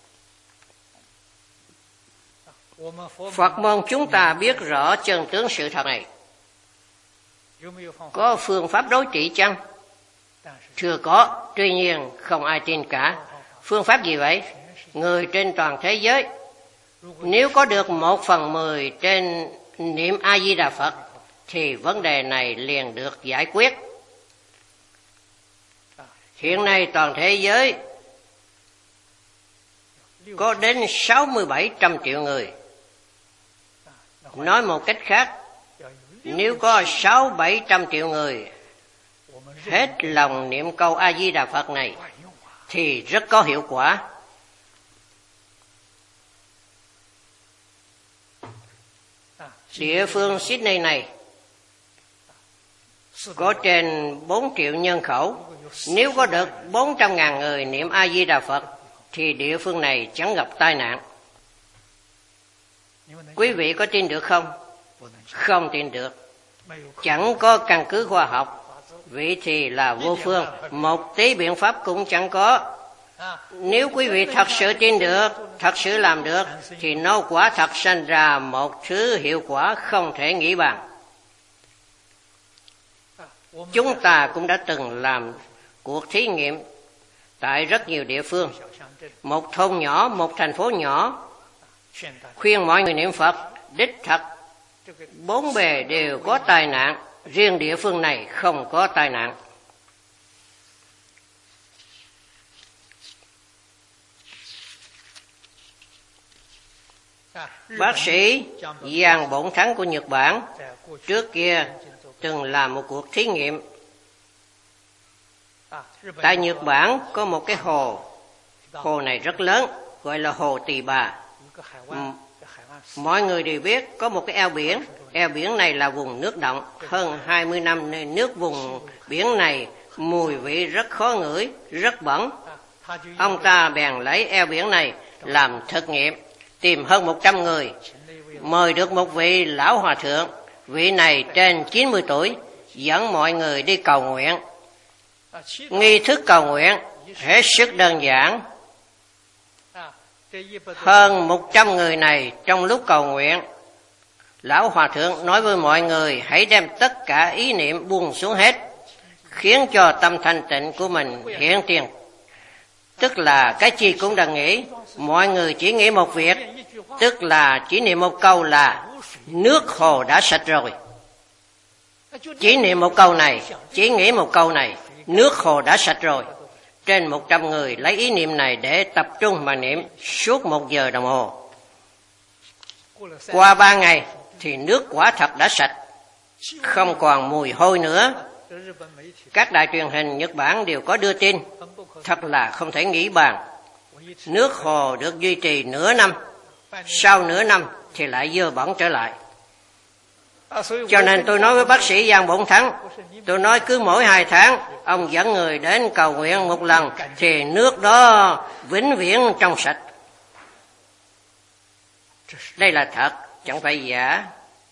Phật môn chúng ta biết rõ chân tướng sự thật này. Có phương pháp đối trị chăng? Chưa có, tuy nhiên không ai tin cả. Phương pháp gì vậy? Người trên toàn thế giới, nếu có được 1/10 trên niệm A Di Đà Phật, thì vấn đề này liền được giải quyết. Hiện nay toàn thế giới có đến 600-700 triệu người. Nói một cách khác, nếu có 600-700 triệu người hết lòng niệm câu A Di Đà Phật này thì rất có hiệu quả. Địa phương Sydney này có trên 4 triệu nhân khẩu. Nếu có được 400.000 người niệm A Di Đà Phật thì địa phương này chẳng gặp tai nạn. Quý vị có tin được không? Không tin được. Chẳng có căn cứ khoa học. vị thì là vô phương, một tí biện pháp cũng chẳng có. Nếu quý vị thật sự tin được, thật sự làm được, thì nó quả thật sanh ra một thứ hiệu quả không thể nghĩ bàn. Chúng ta cũng đã từng làm cuộc thí nghiệm tại rất nhiều địa phương. Một thôn nhỏ, một thành phố nhỏ, khuyên mọi người niệm Phật, đích thật, bốn bề đều có tai nạn, riêng địa phương này không có tai nạn. Bác sĩ Giang Bổn Thắng của Nhật Bản trước kia từng làm một cuộc thí nghiệm. Tại Nhật Bản có một cái hồ này rất lớn, gọi là hồ Tỳ Bà. Mọi người đều biết có một cái eo biển này là vùng nước động. Hơn 20 năm nên nước vùng biển này mùi vị rất khó ngửi, rất bẩn. Ông ta bèn lấy eo biển này làm thực nghiệm, tìm hơn 100 người, mời được một vị lão hòa thượng. Vị này trên 90 tuổi, dẫn mọi người đi cầu nguyện. Nghi thức cầu nguyện hết sức đơn giản. Hơn 100 người này trong lúc cầu nguyện, lão hòa thượng nói với mọi người hãy đem tất cả ý niệm buông xuống hết, khiến cho tâm thanh tịnh của mình hiện tiền. Tức là cái chi cũng đừng nghĩ, mọi người chỉ nghĩ một việc, tức là chỉ niệm một câu là nước hồ đã sạch rồi. Chỉ niệm một câu này, chỉ nghĩ một câu này, nước hồ đã sạch rồi. Trên 100 người lấy ý niệm này để tập trung mà niệm suốt 1 giờ đồng hồ. Qua 3 ngày thì nước quả thật đã sạch, không còn mùi hôi nữa. Các đài truyền hình Nhật Bản đều có đưa tin, thật là không thể nghĩ bàn. Nước hồ được duy trì nửa năm, sau nửa năm thì lại dơ bẩn trở lại. Cho nên tôi nói với bác sĩ Giang Bổn Thắng, tôi nói cứ mỗi 2 tháng ông dẫn người đến cầu nguyện một lần thì nước đó vĩnh viễn trong sạch. Đây là thật, chẳng phải giả.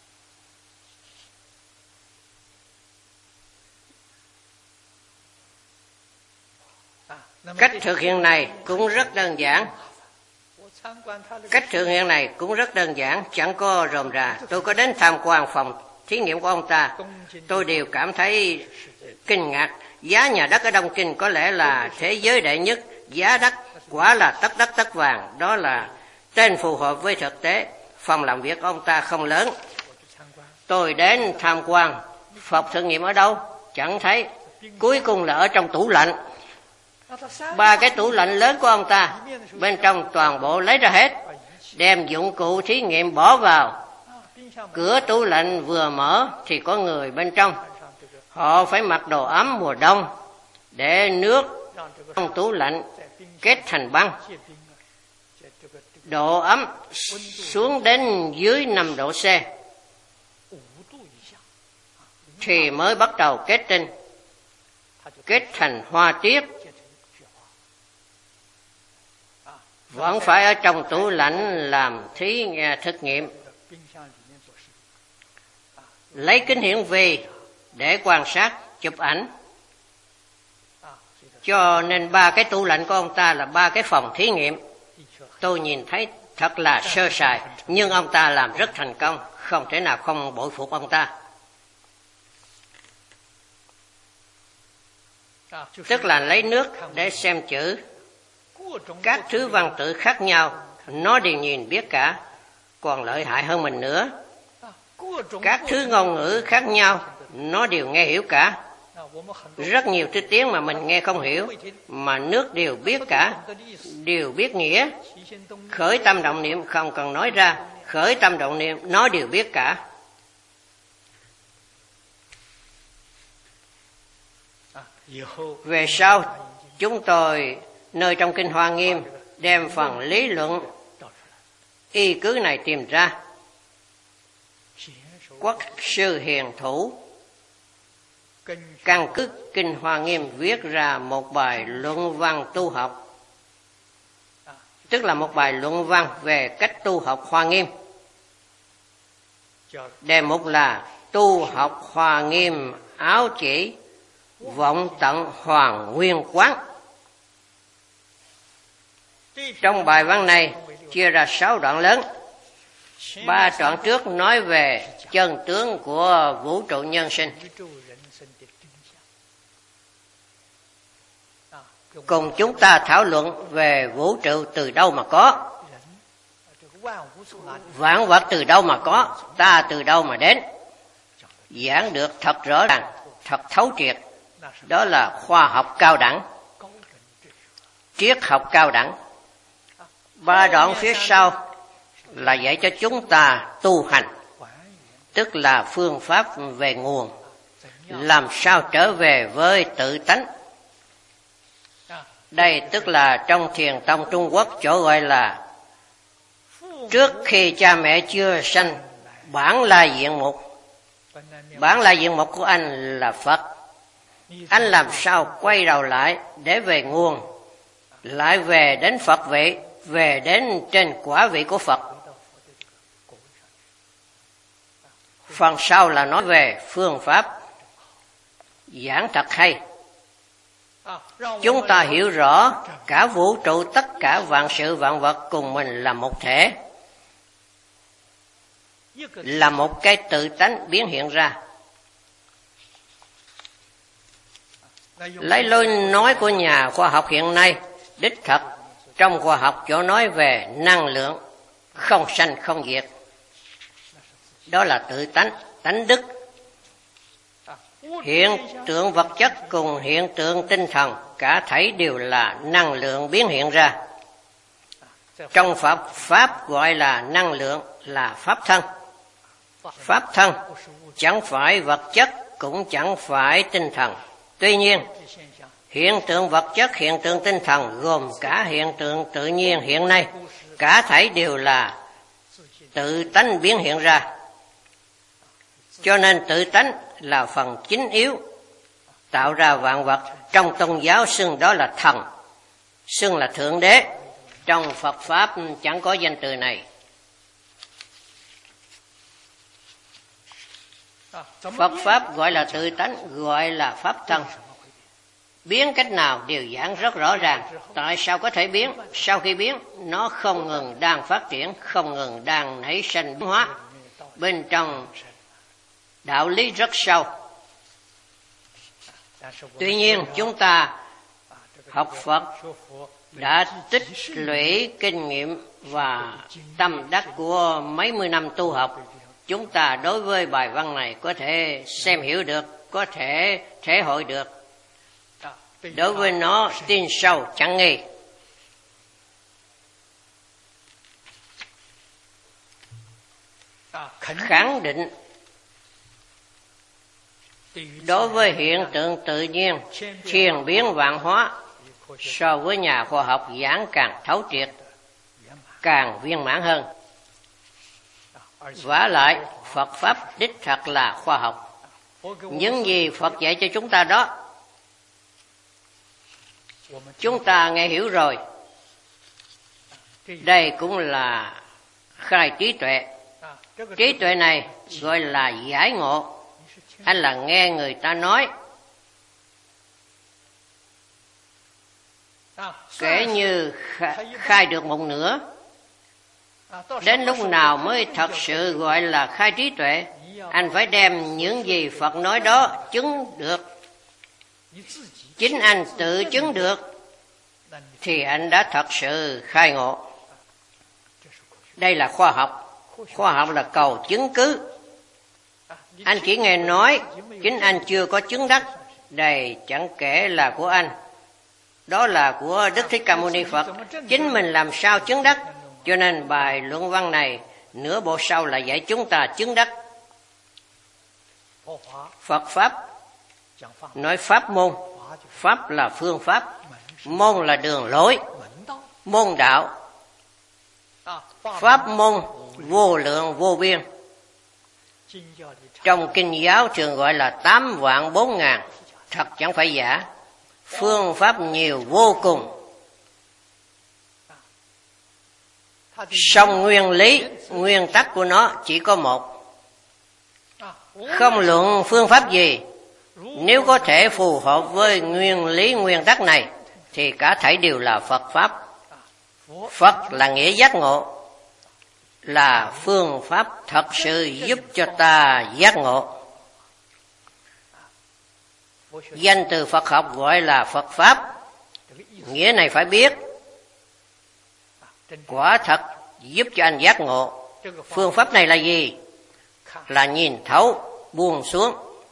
Cách thực hiện này cũng rất đơn giản. Cách thực hiện này cũng rất đơn giản, chẳng có rườm rà. Tôi có đến tham quan phòng thí nghiệm của ông ta, tôi đều cảm thấy kinh ngạc. Giá nhà đất ở Đông Kinh có lẽ là thế giới đệ nhất, giá đất quả là tất đất tất vàng, đó là tên phù hợp với thực tế. Phòng làm việc của ông ta không lớn. Tôi đến tham quan, phòng thử nghiệm ở đâu? Chẳng thấy. Cuối cùng là ở trong tủ lạnh. 3 cái tủ lạnh lớn của ông ta, bên trong toàn bộ lấy ra hết, đem dụng cụ thí nghiệm bỏ vào. Cửa tủ lạnh vừa mở thì có người bên trong. Họ phải mặc đồ ấm mùa đông để nước trong tủ lạnh kết thành băng. Độ ấm xuống đến dưới 5 độ C thì mới bắt đầu kết tinh, kết thành hoa tiết. Vẫn phải ở trong tủ lạnh làm thực nghiệm. Lấy kính hiển vi để quan sát, chụp ảnh. Cho nên 3 cái tủ lạnh của ông ta là 3 cái phòng thí nghiệm. Tôi nhìn thấy thật là sơ sài, nhưng ông ta làm rất thành công, không thể nào không bội phục ông ta. Tức là lấy nước để xem chữ. Các thứ văn tự khác nhau, nó đều nhìn biết cả, còn lợi hại hơn mình nữa. Các thứ ngôn ngữ khác nhau, nó đều nghe hiểu cả. Rất nhiều thứ tiếng mà mình nghe không hiểu, mà nước đều biết cả, đều biết nghĩa. Khởi tâm động niệm không cần nói ra, khởi tâm động niệm nó đều biết cả. Về sau, chúng tôi nơi trong Kinh Hoa Nghiêm đem phần lý luận y cứ này tìm ra. Quốc sư hiền thủ căn cứ Kinh Hoa Nghiêm viết ra một bài luận văn tu học, tức là một bài luận văn về cách tu học Hoa Nghiêm. Đề mục là tu học Hoa Nghiêm áo chỉ vọng tận hoàn nguyên quán. Trong bài văn này chia ra 6 đoạn lớn. 3 đoạn trước nói về chân tướng của vũ trụ nhân sinh. Cùng chúng ta thảo luận về vũ trụ từ đâu mà có, vạn vật từ đâu mà có, ta từ đâu mà đến. Giảng được thật rõ ràng, thật thấu triệt. Đó là khoa học cao đẳng, triết học cao đẳng. 3 đoạn phía sau là dạy cho chúng ta tu hành, tức là phương pháp về nguồn, làm sao trở về với tự tánh. Đây tức là trong Thiền tông Trung Quốc chỗ gọi là trước khi cha mẹ chưa sanh, bản la diện mục. Bản la diện mục của anh là Phật. Anh làm sao quay đầu lại để về nguồn, lại về đến Phật vị, về đến trên quả vị của Phật. Phần sau là nói về phương pháp, giảng thật hay. Chúng ta hiểu rõ cả vũ trụ, tất cả vạn sự vạn vật cùng mình là một thể, là một cái tự tánh biến hiện ra. Lấy lối nói của nhà khoa học hiện nay, đích thật trong khoa học chỗ nói về năng lượng không sanh không diệt. Đó là tự tánh, tánh đức. Hiện tượng vật chất cùng hiện tượng tinh thần cả thảy đều là năng lượng biến hiện ra. Trong Phật Pháp gọi là năng lượng là Pháp thân. Pháp thân chẳng phải vật chất cũng chẳng phải tinh thần. Tuy nhiên, hiện tượng vật chất, hiện tượng tinh thần gồm cả hiện tượng tự nhiên hiện nay, cả thảy đều là tự tánh biến hiện ra. Cho nên tự tánh là phần chính yếu tạo ra vạn vật. Trong tôn giáo xưng đó là thần, xưng là thượng đế. Trong Phật Pháp chẳng có danh từ này. Phật Pháp gọi là tự tánh, gọi là Pháp thân. Biến cách nào đều giảng rất rõ ràng. Tại sao có thể biến? Sau khi biến, nó không ngừng đang phát triển, không ngừng đang nảy sinh biến hóa. Bên trong đạo lý rất sâu. Tuy nhiên chúng ta học Phật đã tích lũy kinh nghiệm và tâm đắc của mấy mươi năm tu học. Chúng ta đối với bài văn này có thể xem hiểu được, có thể thể hội được. Đối với nó tin sâu chẳng nghi. Khẳng định đối với hiện tượng tự nhiên thiên biến vạn hóa, so với nhà khoa học giảng càng thấu triệt, càng viên mãn hơn. Vả lại Phật Pháp đích thật là khoa học. Những gì Phật dạy cho chúng ta đó, chúng ta nghe hiểu rồi. Đây cũng là khai trí tuệ. Trí tuệ này gọi là giải ngộ. Anh là nghe người ta nói, kể như khai được một nửa. Đến lúc nào mới thật sự gọi là khai trí tuệ? Anh phải đem những gì Phật nói đó chứng được. Chính anh tự chứng được thì anh đã thật sự khai ngộ. Đây là khoa học. Khoa học là cầu chứng cứ. Anh chỉ nghe nói, chính anh chưa có chứng đắc. Đây chẳng kể là của anh, đó là của Đức Thích Ca Mâu Ni Phật. Chính mình làm sao chứng đắc? Cho nên bài luận văn này nửa bộ sau là dạy chúng ta chứng đắc. Phật Pháp nói pháp môn. Pháp là phương pháp, môn là đường lối, môn đạo. Pháp môn vô lượng vô biên. Trong kinh giáo thường gọi là 8 vạn 4 ngàn, thật chẳng phải giả. Phương pháp nhiều vô cùng. Song nguyên lý, nguyên tắc của nó chỉ có một. Không luận phương pháp gì, Nếu có thể phù hợp với nguyên lý nguyên tắc này thì cả thảy đều là Phật Pháp. Phật là nghĩa giác ngộ, là phương pháp thật sự giúp cho ta giác ngộ. Danh từ Phật học gọi là Phật Pháp. Nghĩa này phải biết. Quả thật giúp cho anh giác ngộ. Phương pháp này là gì? Là nhìn thấu, buông xuống.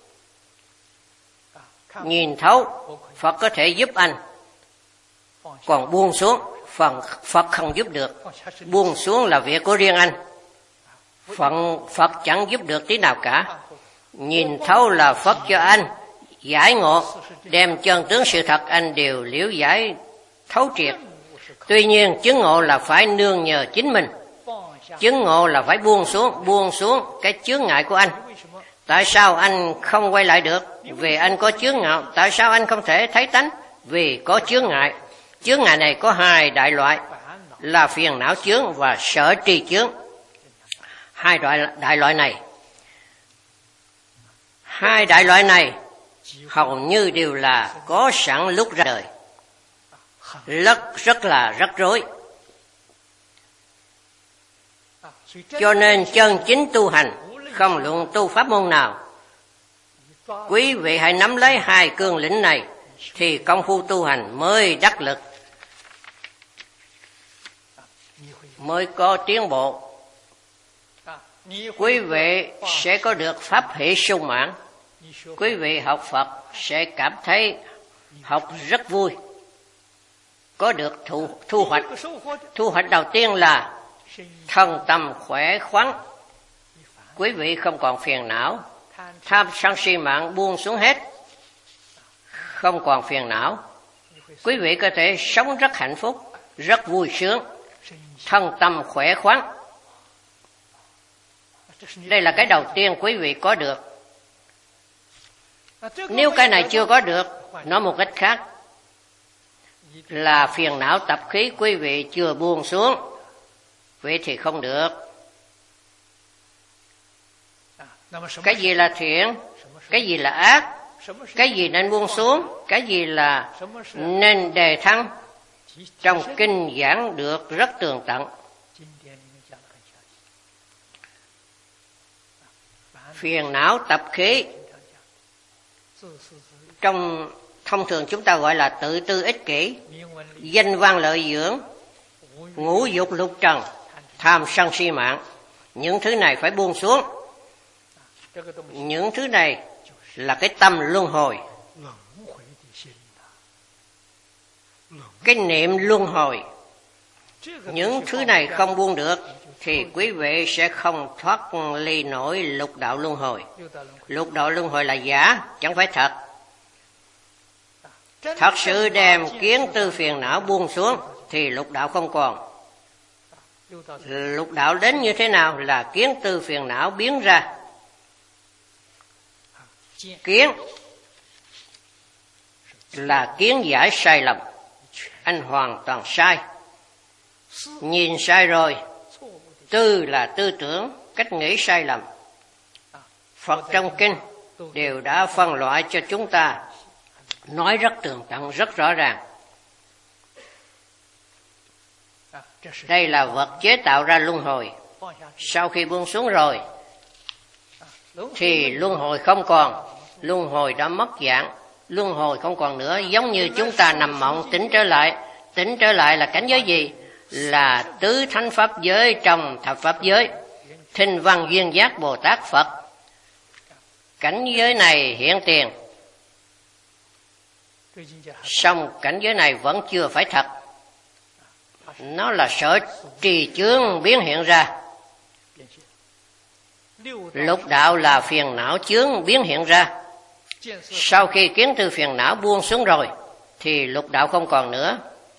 Nhìn thấu, Phật có thể giúp anh. Còn buông xuống, Phật không giúp được. Buông xuống là việc của riêng anh. Phật chẳng giúp được tí nào cả. Nhìn thấu là Phật cho anh giải ngộ, đem chân tướng sự thật anh đều liễu giải thấu triệt. Tuy nhiên chứng ngộ là phải nương nhờ chính mình. Chứng ngộ là phải buông xuống cái chướng ngại của anh. Tại sao anh không quay lại được? Vì anh có chướng ngại. Tại sao anh không thể thấy tánh? Vì có chướng ngại. Chướng ngại này có hai đại loại, là phiền não chướng và sở tri chướng. Hai đại loại này hầu như đều là có sẵn lúc ra đời, rất là rắc rối. Cho nên chân chính tu hành, không luận tu pháp môn nào, quý vị hãy nắm lấy hai cương lĩnh này thì công phu tu hành mới đắc lực, mới có tiến bộ. Quý vị sẽ có được pháp hỷ sung mãn. Quý vị học Phật sẽ cảm thấy học rất vui, có được thu hoạch. Thu hoạch đầu tiên là thân tâm khỏe khoắn. Quý vị không còn phiền não, tham sân si mạng buông xuống hết, không còn phiền não. Quý vị có thể sống rất hạnh phúc, rất vui sướng, thân tâm khỏe khoắn. Đây là cái đầu tiên quý vị có được. Nếu cái này chưa có được, nói một cách khác là phiền não tập khí quý vị chưa buông xuống, vậy thì không được. Cái gì là thiện, cái gì là ác, cái gì nên buông xuống, cái gì là nên đề thăng, trong kinh giảng được rất tường tận. Phiền não tập khí trong thông thường chúng ta gọi là tự tư ích kỷ, danh văn lợi dưỡng, ngũ dục lục trần, tham sân si mạng. Những thứ này phải buông xuống. Những thứ này là cái tâm luân hồi, cái niệm luân hồi. Những thứ này không buông được thì quý vị sẽ không thoát ly nổi lục đạo luân hồi. Lục đạo luân hồi là giả, chẳng phải thật. Thật sự đem kiến tư phiền não buông xuống thì lục đạo không còn. Lục đạo đến như thế nào? Là kiến tư phiền não biến ra. Kiến là kiến giải sai lầm. Anh hoàn toàn sai. Nhìn sai rồi. Tư là tư tưởng, cách nghĩ sai lầm. Phật trong kinh đều đã phân loại cho chúng ta, nói rất tường tận, rất rõ ràng. Đây là vật chế tạo ra luân hồi. Sau khi buông xuống rồi thì luân hồi không còn. Luân hồi đã mất dạng, luân hồi không còn nữa. Giống như chúng ta nằm mộng tỉnh trở lại. Tỉnh trở lại là cảnh giới gì? Là tứ thánh pháp giới trong thập pháp giới, Thinh Văn Duyên Giác Bồ Tát Phật. Cảnh giới này hiện tiền, song cảnh giới này vẫn chưa phải thật. Nó là sở trì chướng biến hiện ra. Lục đạo là phiền não chướng biến hiện ra. Sau khi kiến tư phiền não buông xuống rồi thì lục đạo không còn nữa.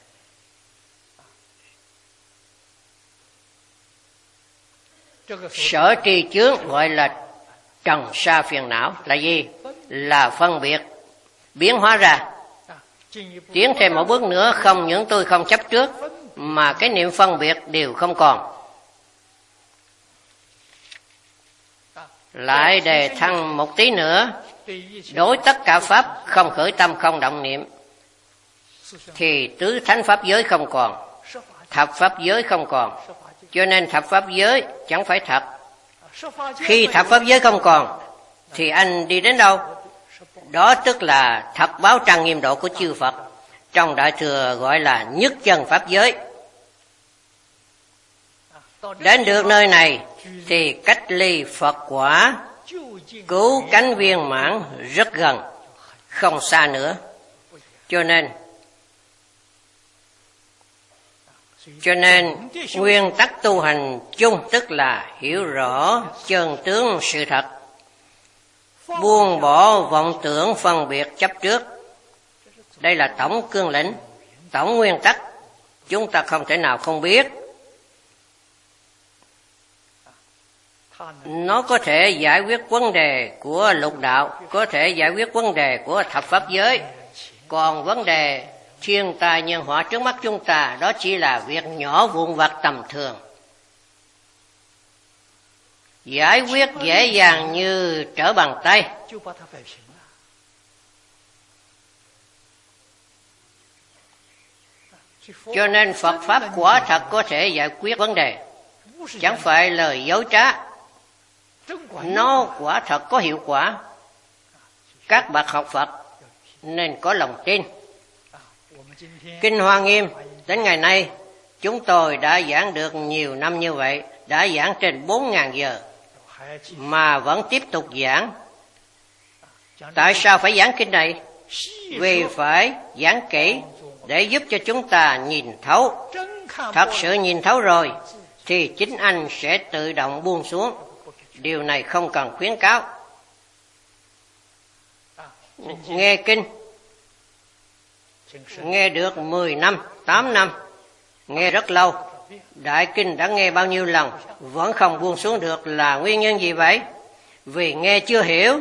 Sở tri chướng gọi là trần sa phiền não là gì? Là phân biệt biến hóa ra. Tiến thêm một bước nữa, không những tôi không chấp trước mà cái niệm phân biệt đều không còn. Lại đề thăng một tí nữa, đối tất cả pháp không khởi tâm không động niệm, thì tứ thánh pháp giới không còn, thập pháp giới không còn. Cho nên thập pháp giới chẳng phải thật. Khi thập pháp giới không còn thì anh đi đến đâu? Đó tức là thật báo trang nghiêm độ của chư Phật. Trong Đại Thừa gọi là nhất chân pháp giới. Đến được nơi này thì cách ly Phật quả, cứu cánh viên mãn rất gần, không xa nữa. Cho nên nguyên tắc tu hành chung tức là hiểu rõ chân tướng sự thật, buông bỏ vọng tưởng phân biệt chấp trước. Đây là tổng cương lĩnh, tổng nguyên tắc, chúng ta không thể nào không biết. Nó có thể giải quyết vấn đề của lục đạo, có thể giải quyết vấn đề của thập pháp giới. Còn vấn đề thiên tai nhân họa trước mắt chúng ta, đó chỉ là việc nhỏ vụn vặt tầm thường, giải quyết dễ dàng như trở bàn tay. Cho nên Phật Pháp quả thật có thể giải quyết vấn đề, chẳng phải lời dối trá. Nó quả thật có hiệu quả. Các bậc học Phật nên có lòng tin. Kinh Hoa Nghiêm đến ngày nay chúng tôi đã giảng được nhiều năm như vậy, đã giảng trên 4.000 giờ mà vẫn tiếp tục giảng. Tại sao phải giảng kinh này? Vì phải giảng kỹ để giúp cho chúng ta nhìn thấu. Thật sự nhìn thấu rồi thì chính anh sẽ tự động buông xuống. Điều này không cần khuyến cáo. Nghe kinh, nghe được 10 năm, 8 năm, nghe rất lâu. Đại kinh đã nghe bao nhiêu lần vẫn không buông xuống được, là nguyên nhân gì vậy? Vì nghe chưa hiểu.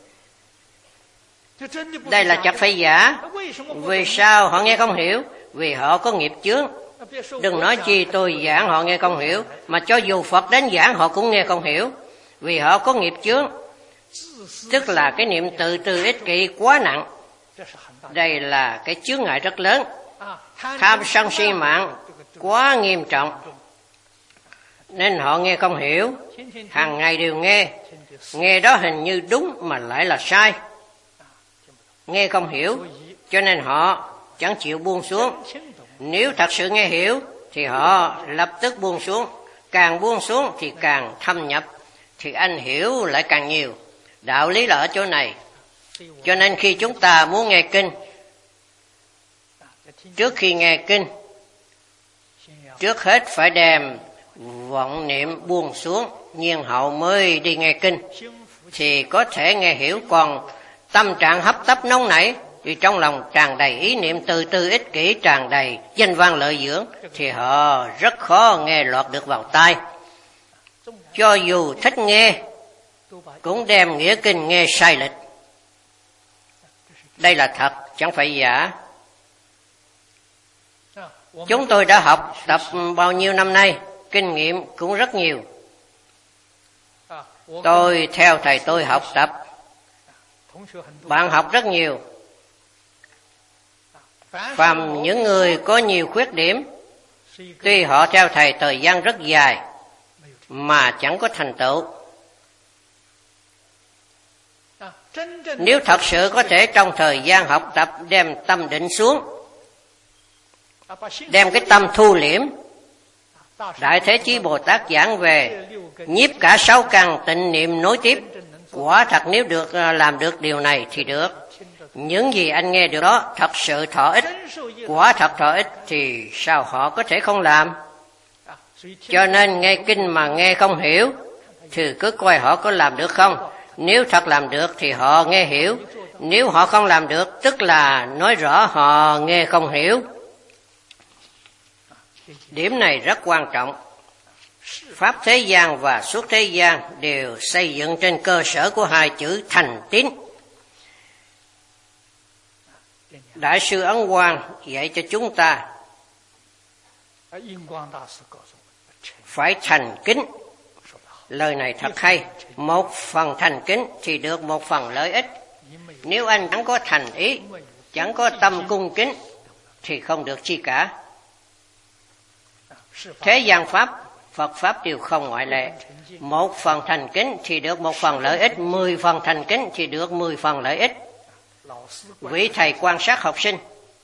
Đây là chắc phải giả. Vì sao họ nghe không hiểu? Vì họ có nghiệp chướng. Đừng nói chi tôi giảng họ nghe không hiểu, mà cho dù Phật đến giảng họ cũng nghe không hiểu. Vì họ có nghiệp chướng, tức là cái niệm tự tư ích kỷ quá nặng. Đây là cái chướng ngại rất lớn. Tham sân si mạng quá nghiêm trọng, nên họ nghe không hiểu. Hàng ngày đều nghe đó hình như đúng mà lại là sai. Nghe không hiểu, cho nên họ chẳng chịu buông xuống. Nếu thật sự nghe hiểu thì họ lập tức buông xuống. Càng buông xuống thì càng thâm nhập, thì anh hiểu lại càng nhiều. Đạo lý là ở chỗ này. Cho nên khi chúng ta muốn nghe kinh, trước khi nghe kinh, trước hết phải đem vọng niệm buông xuống, nhiên hậu mới đi nghe kinh, thì có thể nghe hiểu. Còn tâm trạng hấp tấp nóng nảy, thì trong lòng tràn đầy ý niệm tự tư ích kỷ, tràn đầy danh vang lợi dưỡng, thì họ rất khó nghe lọt được vào tai. Cho dù thích nghe, cũng đem nghĩa kinh nghe sai lệch. Đây là thật, chẳng phải giả. Chúng tôi đã học tập bao nhiêu năm nay, kinh nghiệm cũng rất nhiều. Tôi theo thầy tôi học tập, bạn học rất nhiều. Phàm những người có nhiều khuyết điểm, tuy họ theo thầy thời gian rất dài mà chẳng có thành tựu. Nếu thật sự có thể trong thời gian học tập đem tâm định xuống, đem cái tâm thu liễm, Đại Thế Chí Bồ Tát giảng về nhiếp cả 6 căn tịnh niệm nối tiếp. Quả thật nếu được làm được điều này thì được. Những gì anh nghe được đó thật sự thọ ích, quả thật thọ ích, thì sao họ có thể không làm? Cho nên nghe kinh mà nghe không hiểu thì cứ coi họ có làm được không. Nếu thật làm được thì họ nghe hiểu. Nếu họ không làm được, tức là nói rõ họ nghe không hiểu. Điểm này rất quan trọng. Pháp thế gian và xuất thế gian đều xây dựng trên cơ sở của 2 chữ thành tín. Đại sư Ấn Quang dạy cho chúng ta phải thành kính. Lời này thật hay. Một phần thành kính thì được một phần lợi ích. Nếu anh chẳng có thành ý, chẳng có tâm cung kính, thì không được chi cả. Thế gian Pháp, Phật Pháp đều không ngoại lệ. 1 phần thành kính thì được 1 phần lợi ích, 10 phần thành kính thì được 10 phần lợi ích. Vị thầy quan sát học sinh,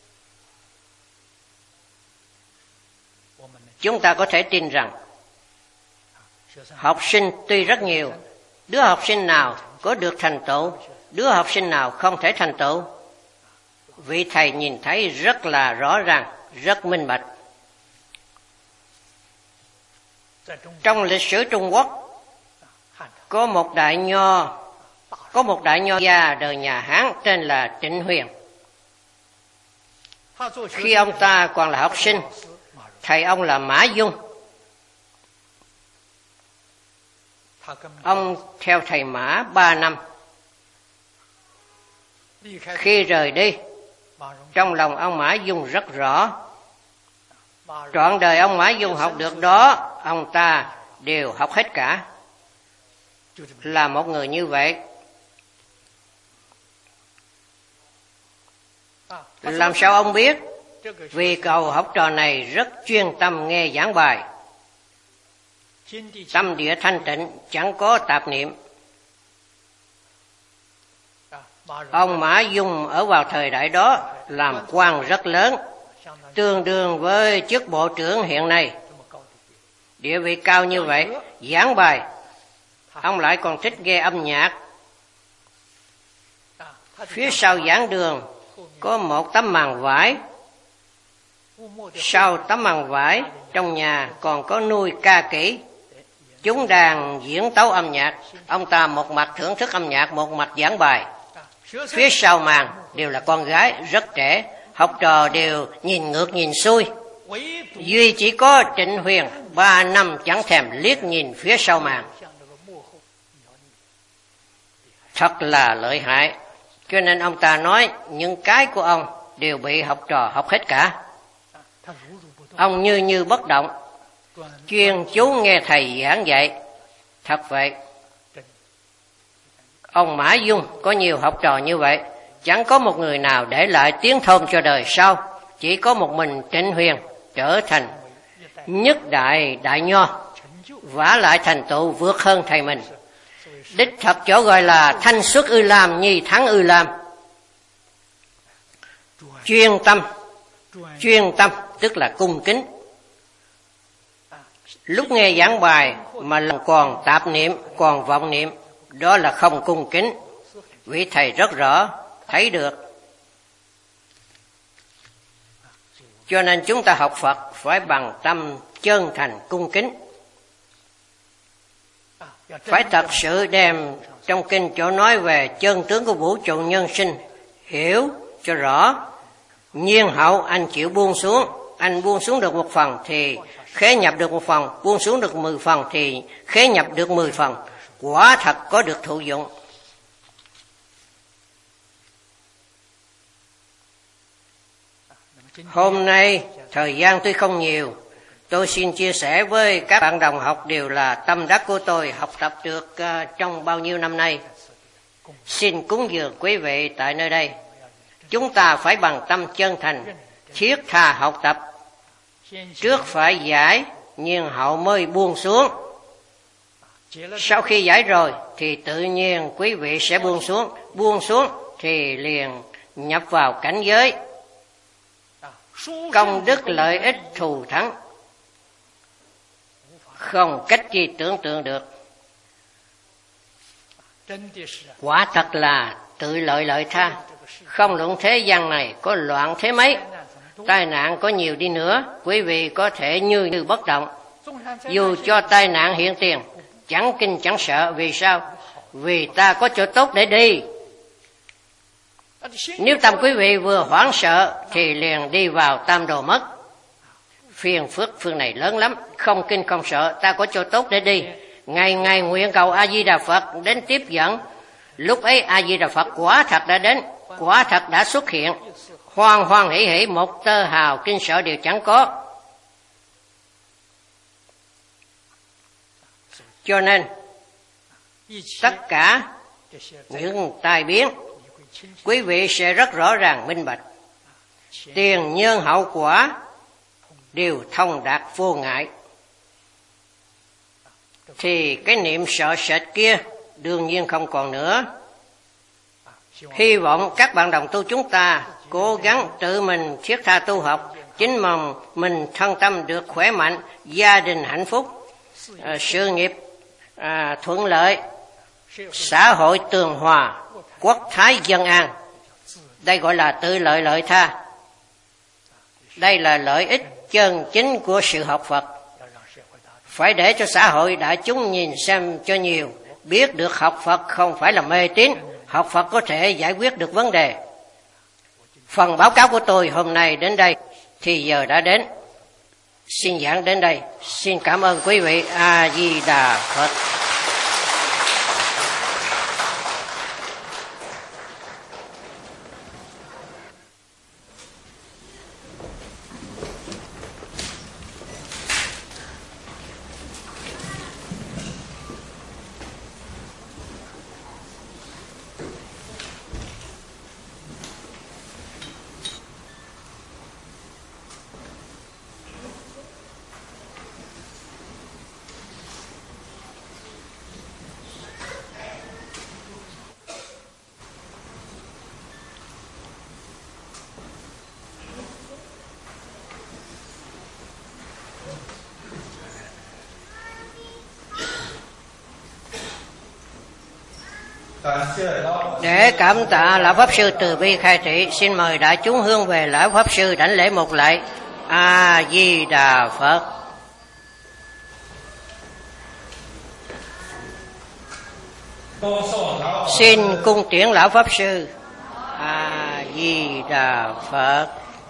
chúng ta có thể tin rằng học sinh tuy rất nhiều, đứa học sinh nào có được thành tựu, đứa học sinh nào không thể thành tựu. Vị thầy nhìn thấy rất là rõ ràng, rất minh bạch. Trong lịch sử Trung Quốc, có một đại nho gia đời nhà Hán tên là Trịnh Huyền. Khi ông ta còn là học sinh, thầy ông là Mã Dung. Ông theo thầy Mã 3 năm. Khi rời đi, trong lòng ông Mã Dung rất rõ. Trọn đời ông Mã Dung học được đó, ông ta đều học hết cả. Là một người như vậy. Làm sao ông biết? Vì cậu học trò này rất chuyên tâm nghe giảng bài. Tâm địa thanh tịnh, chẳng có tạp niệm. Ông Mã Dung ở vào thời đại đó làm quan rất lớn, tương đương với chức bộ trưởng hiện nay. Địa vị cao như vậy, giảng bài, ông lại còn thích nghe âm nhạc. Phía sau giảng đường có một tấm màn vải. Sau tấm màn vải, trong nhà còn có nuôi ca kỹ. Chúng đang diễn tấu âm nhạc. Ông ta một mặt thưởng thức âm nhạc, một mặt giảng bài. Phía sau màn đều là con gái rất trẻ, học trò đều nhìn ngược nhìn xuôi. Duy chỉ có Trịnh Huyền 3 năm chẳng thèm liếc nhìn phía sau màn. Thật là lợi hại. Cho nên ông ta nói những cái của ông đều bị học trò học hết cả. Ông như bất động, chuyên chú nghe thầy giảng dạy. Thật vậy. Ông Mã Dung có nhiều học trò như vậy, chẳng có một người nào để lại tiếng thơm cho đời sau. Chỉ có một mình Trịnh Huyền trở thành nhất đại nho, vả lại thành tựu vượt hơn thầy mình. Đích thật chỗ gọi là thanh xuất ư lam, nhi thắng ư lam. Chuyên tâm tức là cung kính. Lúc nghe giảng bài mà lòng còn tạp niệm, còn vọng niệm, đó là không cung kính. Vị thầy rất rõ, thấy được. Cho nên chúng ta học Phật phải bằng tâm chân thành cung kính. Phải thật sự đem trong kinh chỗ nói về chân tướng của vũ trụ nhân sinh hiểu cho rõ. Nhiên hậu anh chịu buông xuống, anh buông xuống được 1 phần thì khế nhập được 1 phần, buông xuống được 10 phần thì khế nhập được 10 phần. Quả thật có được thụ dụng. Hôm nay thời gian tuy không nhiều, tôi xin chia sẻ với các bạn đồng học đều là tâm đắc của tôi học tập được trong bao nhiêu năm nay. Xin cúng dường quý vị tại nơi đây. Chúng ta phải bằng tâm chân thành, thiết tha học tập. Trước phải giải, nhưng hậu mới buông xuống. Sau khi giải rồi thì tự nhiên quý vị sẽ buông xuống thì liền nhập vào cảnh giới. Công đức lợi ích thù thắng, không cách gì tưởng tượng được. Quả thật là tự lợi tha. Không luận thế gian này có loạn thế mấy, tai nạn có nhiều đi nữa, quý vị có thể như bất động. Dù cho tai nạn hiện tiền, chẳng kinh chẳng sợ. Vì sao? Vì ta có chỗ tốt để đi. Nếu tâm quý vị vừa hoảng sợ thì liền đi vào tam đồ mất. Phiền phức phương này lớn lắm, không kinh không sợ, ta có chỗ tốt để đi. Ngày nguyện cầu A Di Đà Phật đến tiếp dẫn. Lúc ấy A Di Đà Phật quả thật đã đến, quả thật đã xuất hiện. Hoan hỷ hỷ, một tơ hào kinh sợ đều chẳng có. Cho nên tất cả những tai biến quý vị sẽ rất rõ ràng minh bạch. Tiền nhân hậu quả đều thông đạt vô ngại. Thì cái niệm sợ sệt kia đương nhiên không còn nữa. Hy vọng các bạn đồng tu chúng ta cố gắng tự mình thiết tha tu học, chính mong mình thân tâm được khỏe mạnh, gia đình hạnh phúc, sự nghiệp thuận lợi, xã hội tường hòa, quốc thái dân an. Đây gọi là tự lợi lợi tha. Đây là lợi ích chân chính của sự học Phật. Phải để cho xã hội đại chúng nhìn xem cho nhiều, biết được học Phật không phải là mê tín, học Phật có thể giải quyết được vấn đề. Phần báo cáo của tôi hôm nay đến đây, thì giờ đã đến. Xin giảng đến đây. Xin cảm ơn quý vị. A Di Đà Phật. Để cảm tạ Lão Pháp Sư từ bi khai thị, xin mời đại chúng hướng về Lão Pháp Sư đảnh lễ một lạy. A Di Đà Phật. Xin cung tiễn Lão Pháp Sư. A Di Đà Phật.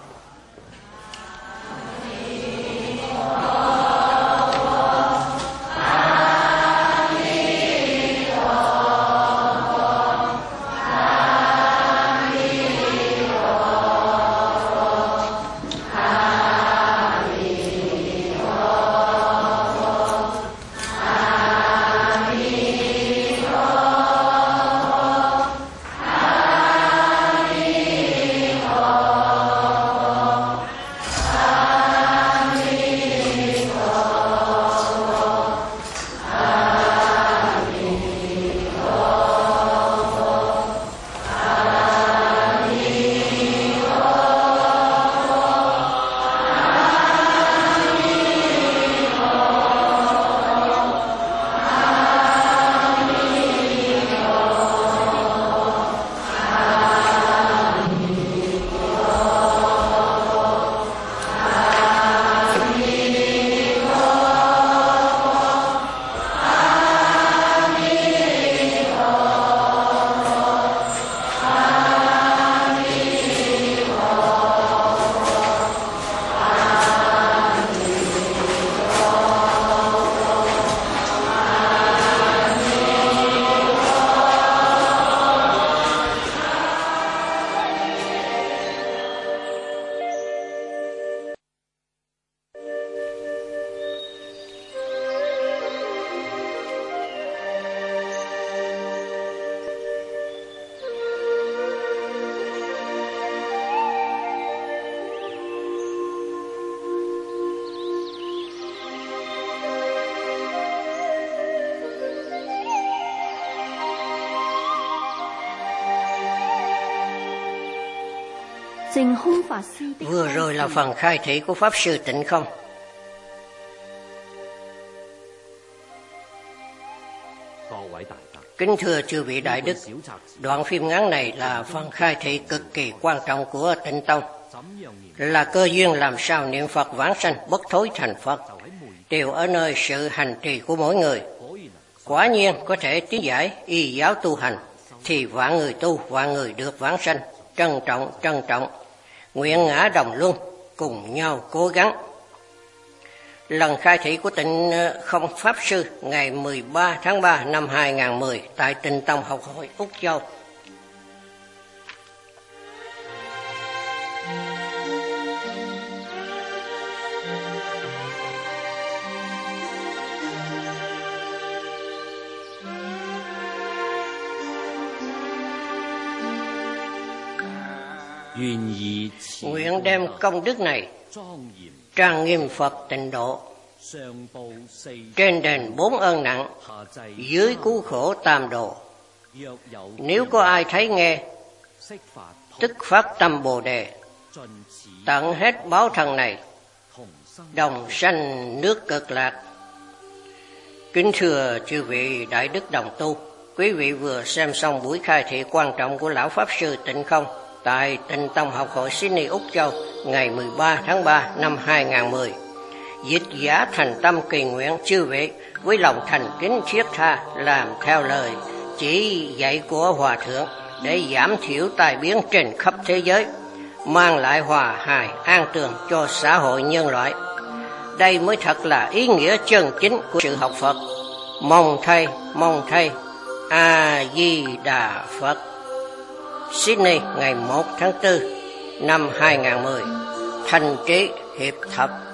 Vừa rồi là phần khai thị của Pháp Sư Tịnh Không. Kính thưa chư vị đại đức, đoạn phim ngắn này là phần khai thị cực kỳ quan trọng của Tịnh Tông, là cơ duyên làm sao niệm Phật vãng sanh bất thối thành Phật, đều ở nơi sự hành trì của mỗi người. Quả nhiên có thể tiến giải y giáo tu hành, thì vạn người tu, vạn người được vãng sanh. Trân trọng, nguyện ngã đồng luân, cùng nhau cố gắng. Lần khai thị của Tịnh Không Pháp Sư ngày 13 tháng 3 năm 2010 tại Tịnh Tông Học hội Úc Châu. Nguyện đem công đức này trang nghiêm Phật tịnh độ, trên đền 4 ơn nặng, dưới cứu khổ tam độ. Nếu có ai thấy nghe, tức phát tâm Bồ Đề, tận hết báo thân này, đồng sanh nước Cực Lạc. Kính thưa chư vị đại đức đồng tu, quý vị vừa xem xong buổi khai thị quan trọng của Lão Pháp Sư Tịnh Không tại Tịnh Tông Học hội Sydney, Úc Châu, ngày 13 tháng 3 năm 2010. Dịch giả thành tâm kỳ nguyện chư vị với lòng thành kính thiết tha làm theo lời chỉ dạy của Hòa Thượng để giảm thiểu tai biến trên khắp thế giới, mang lại hòa hài an tường cho xã hội nhân loại. Đây mới thật là ý nghĩa chân chính của sự học Phật. Mong thay, A-di-đà Phật. Sydney, ngày 1 tháng 4 năm 2010. Thành Trí Hiệp Thật.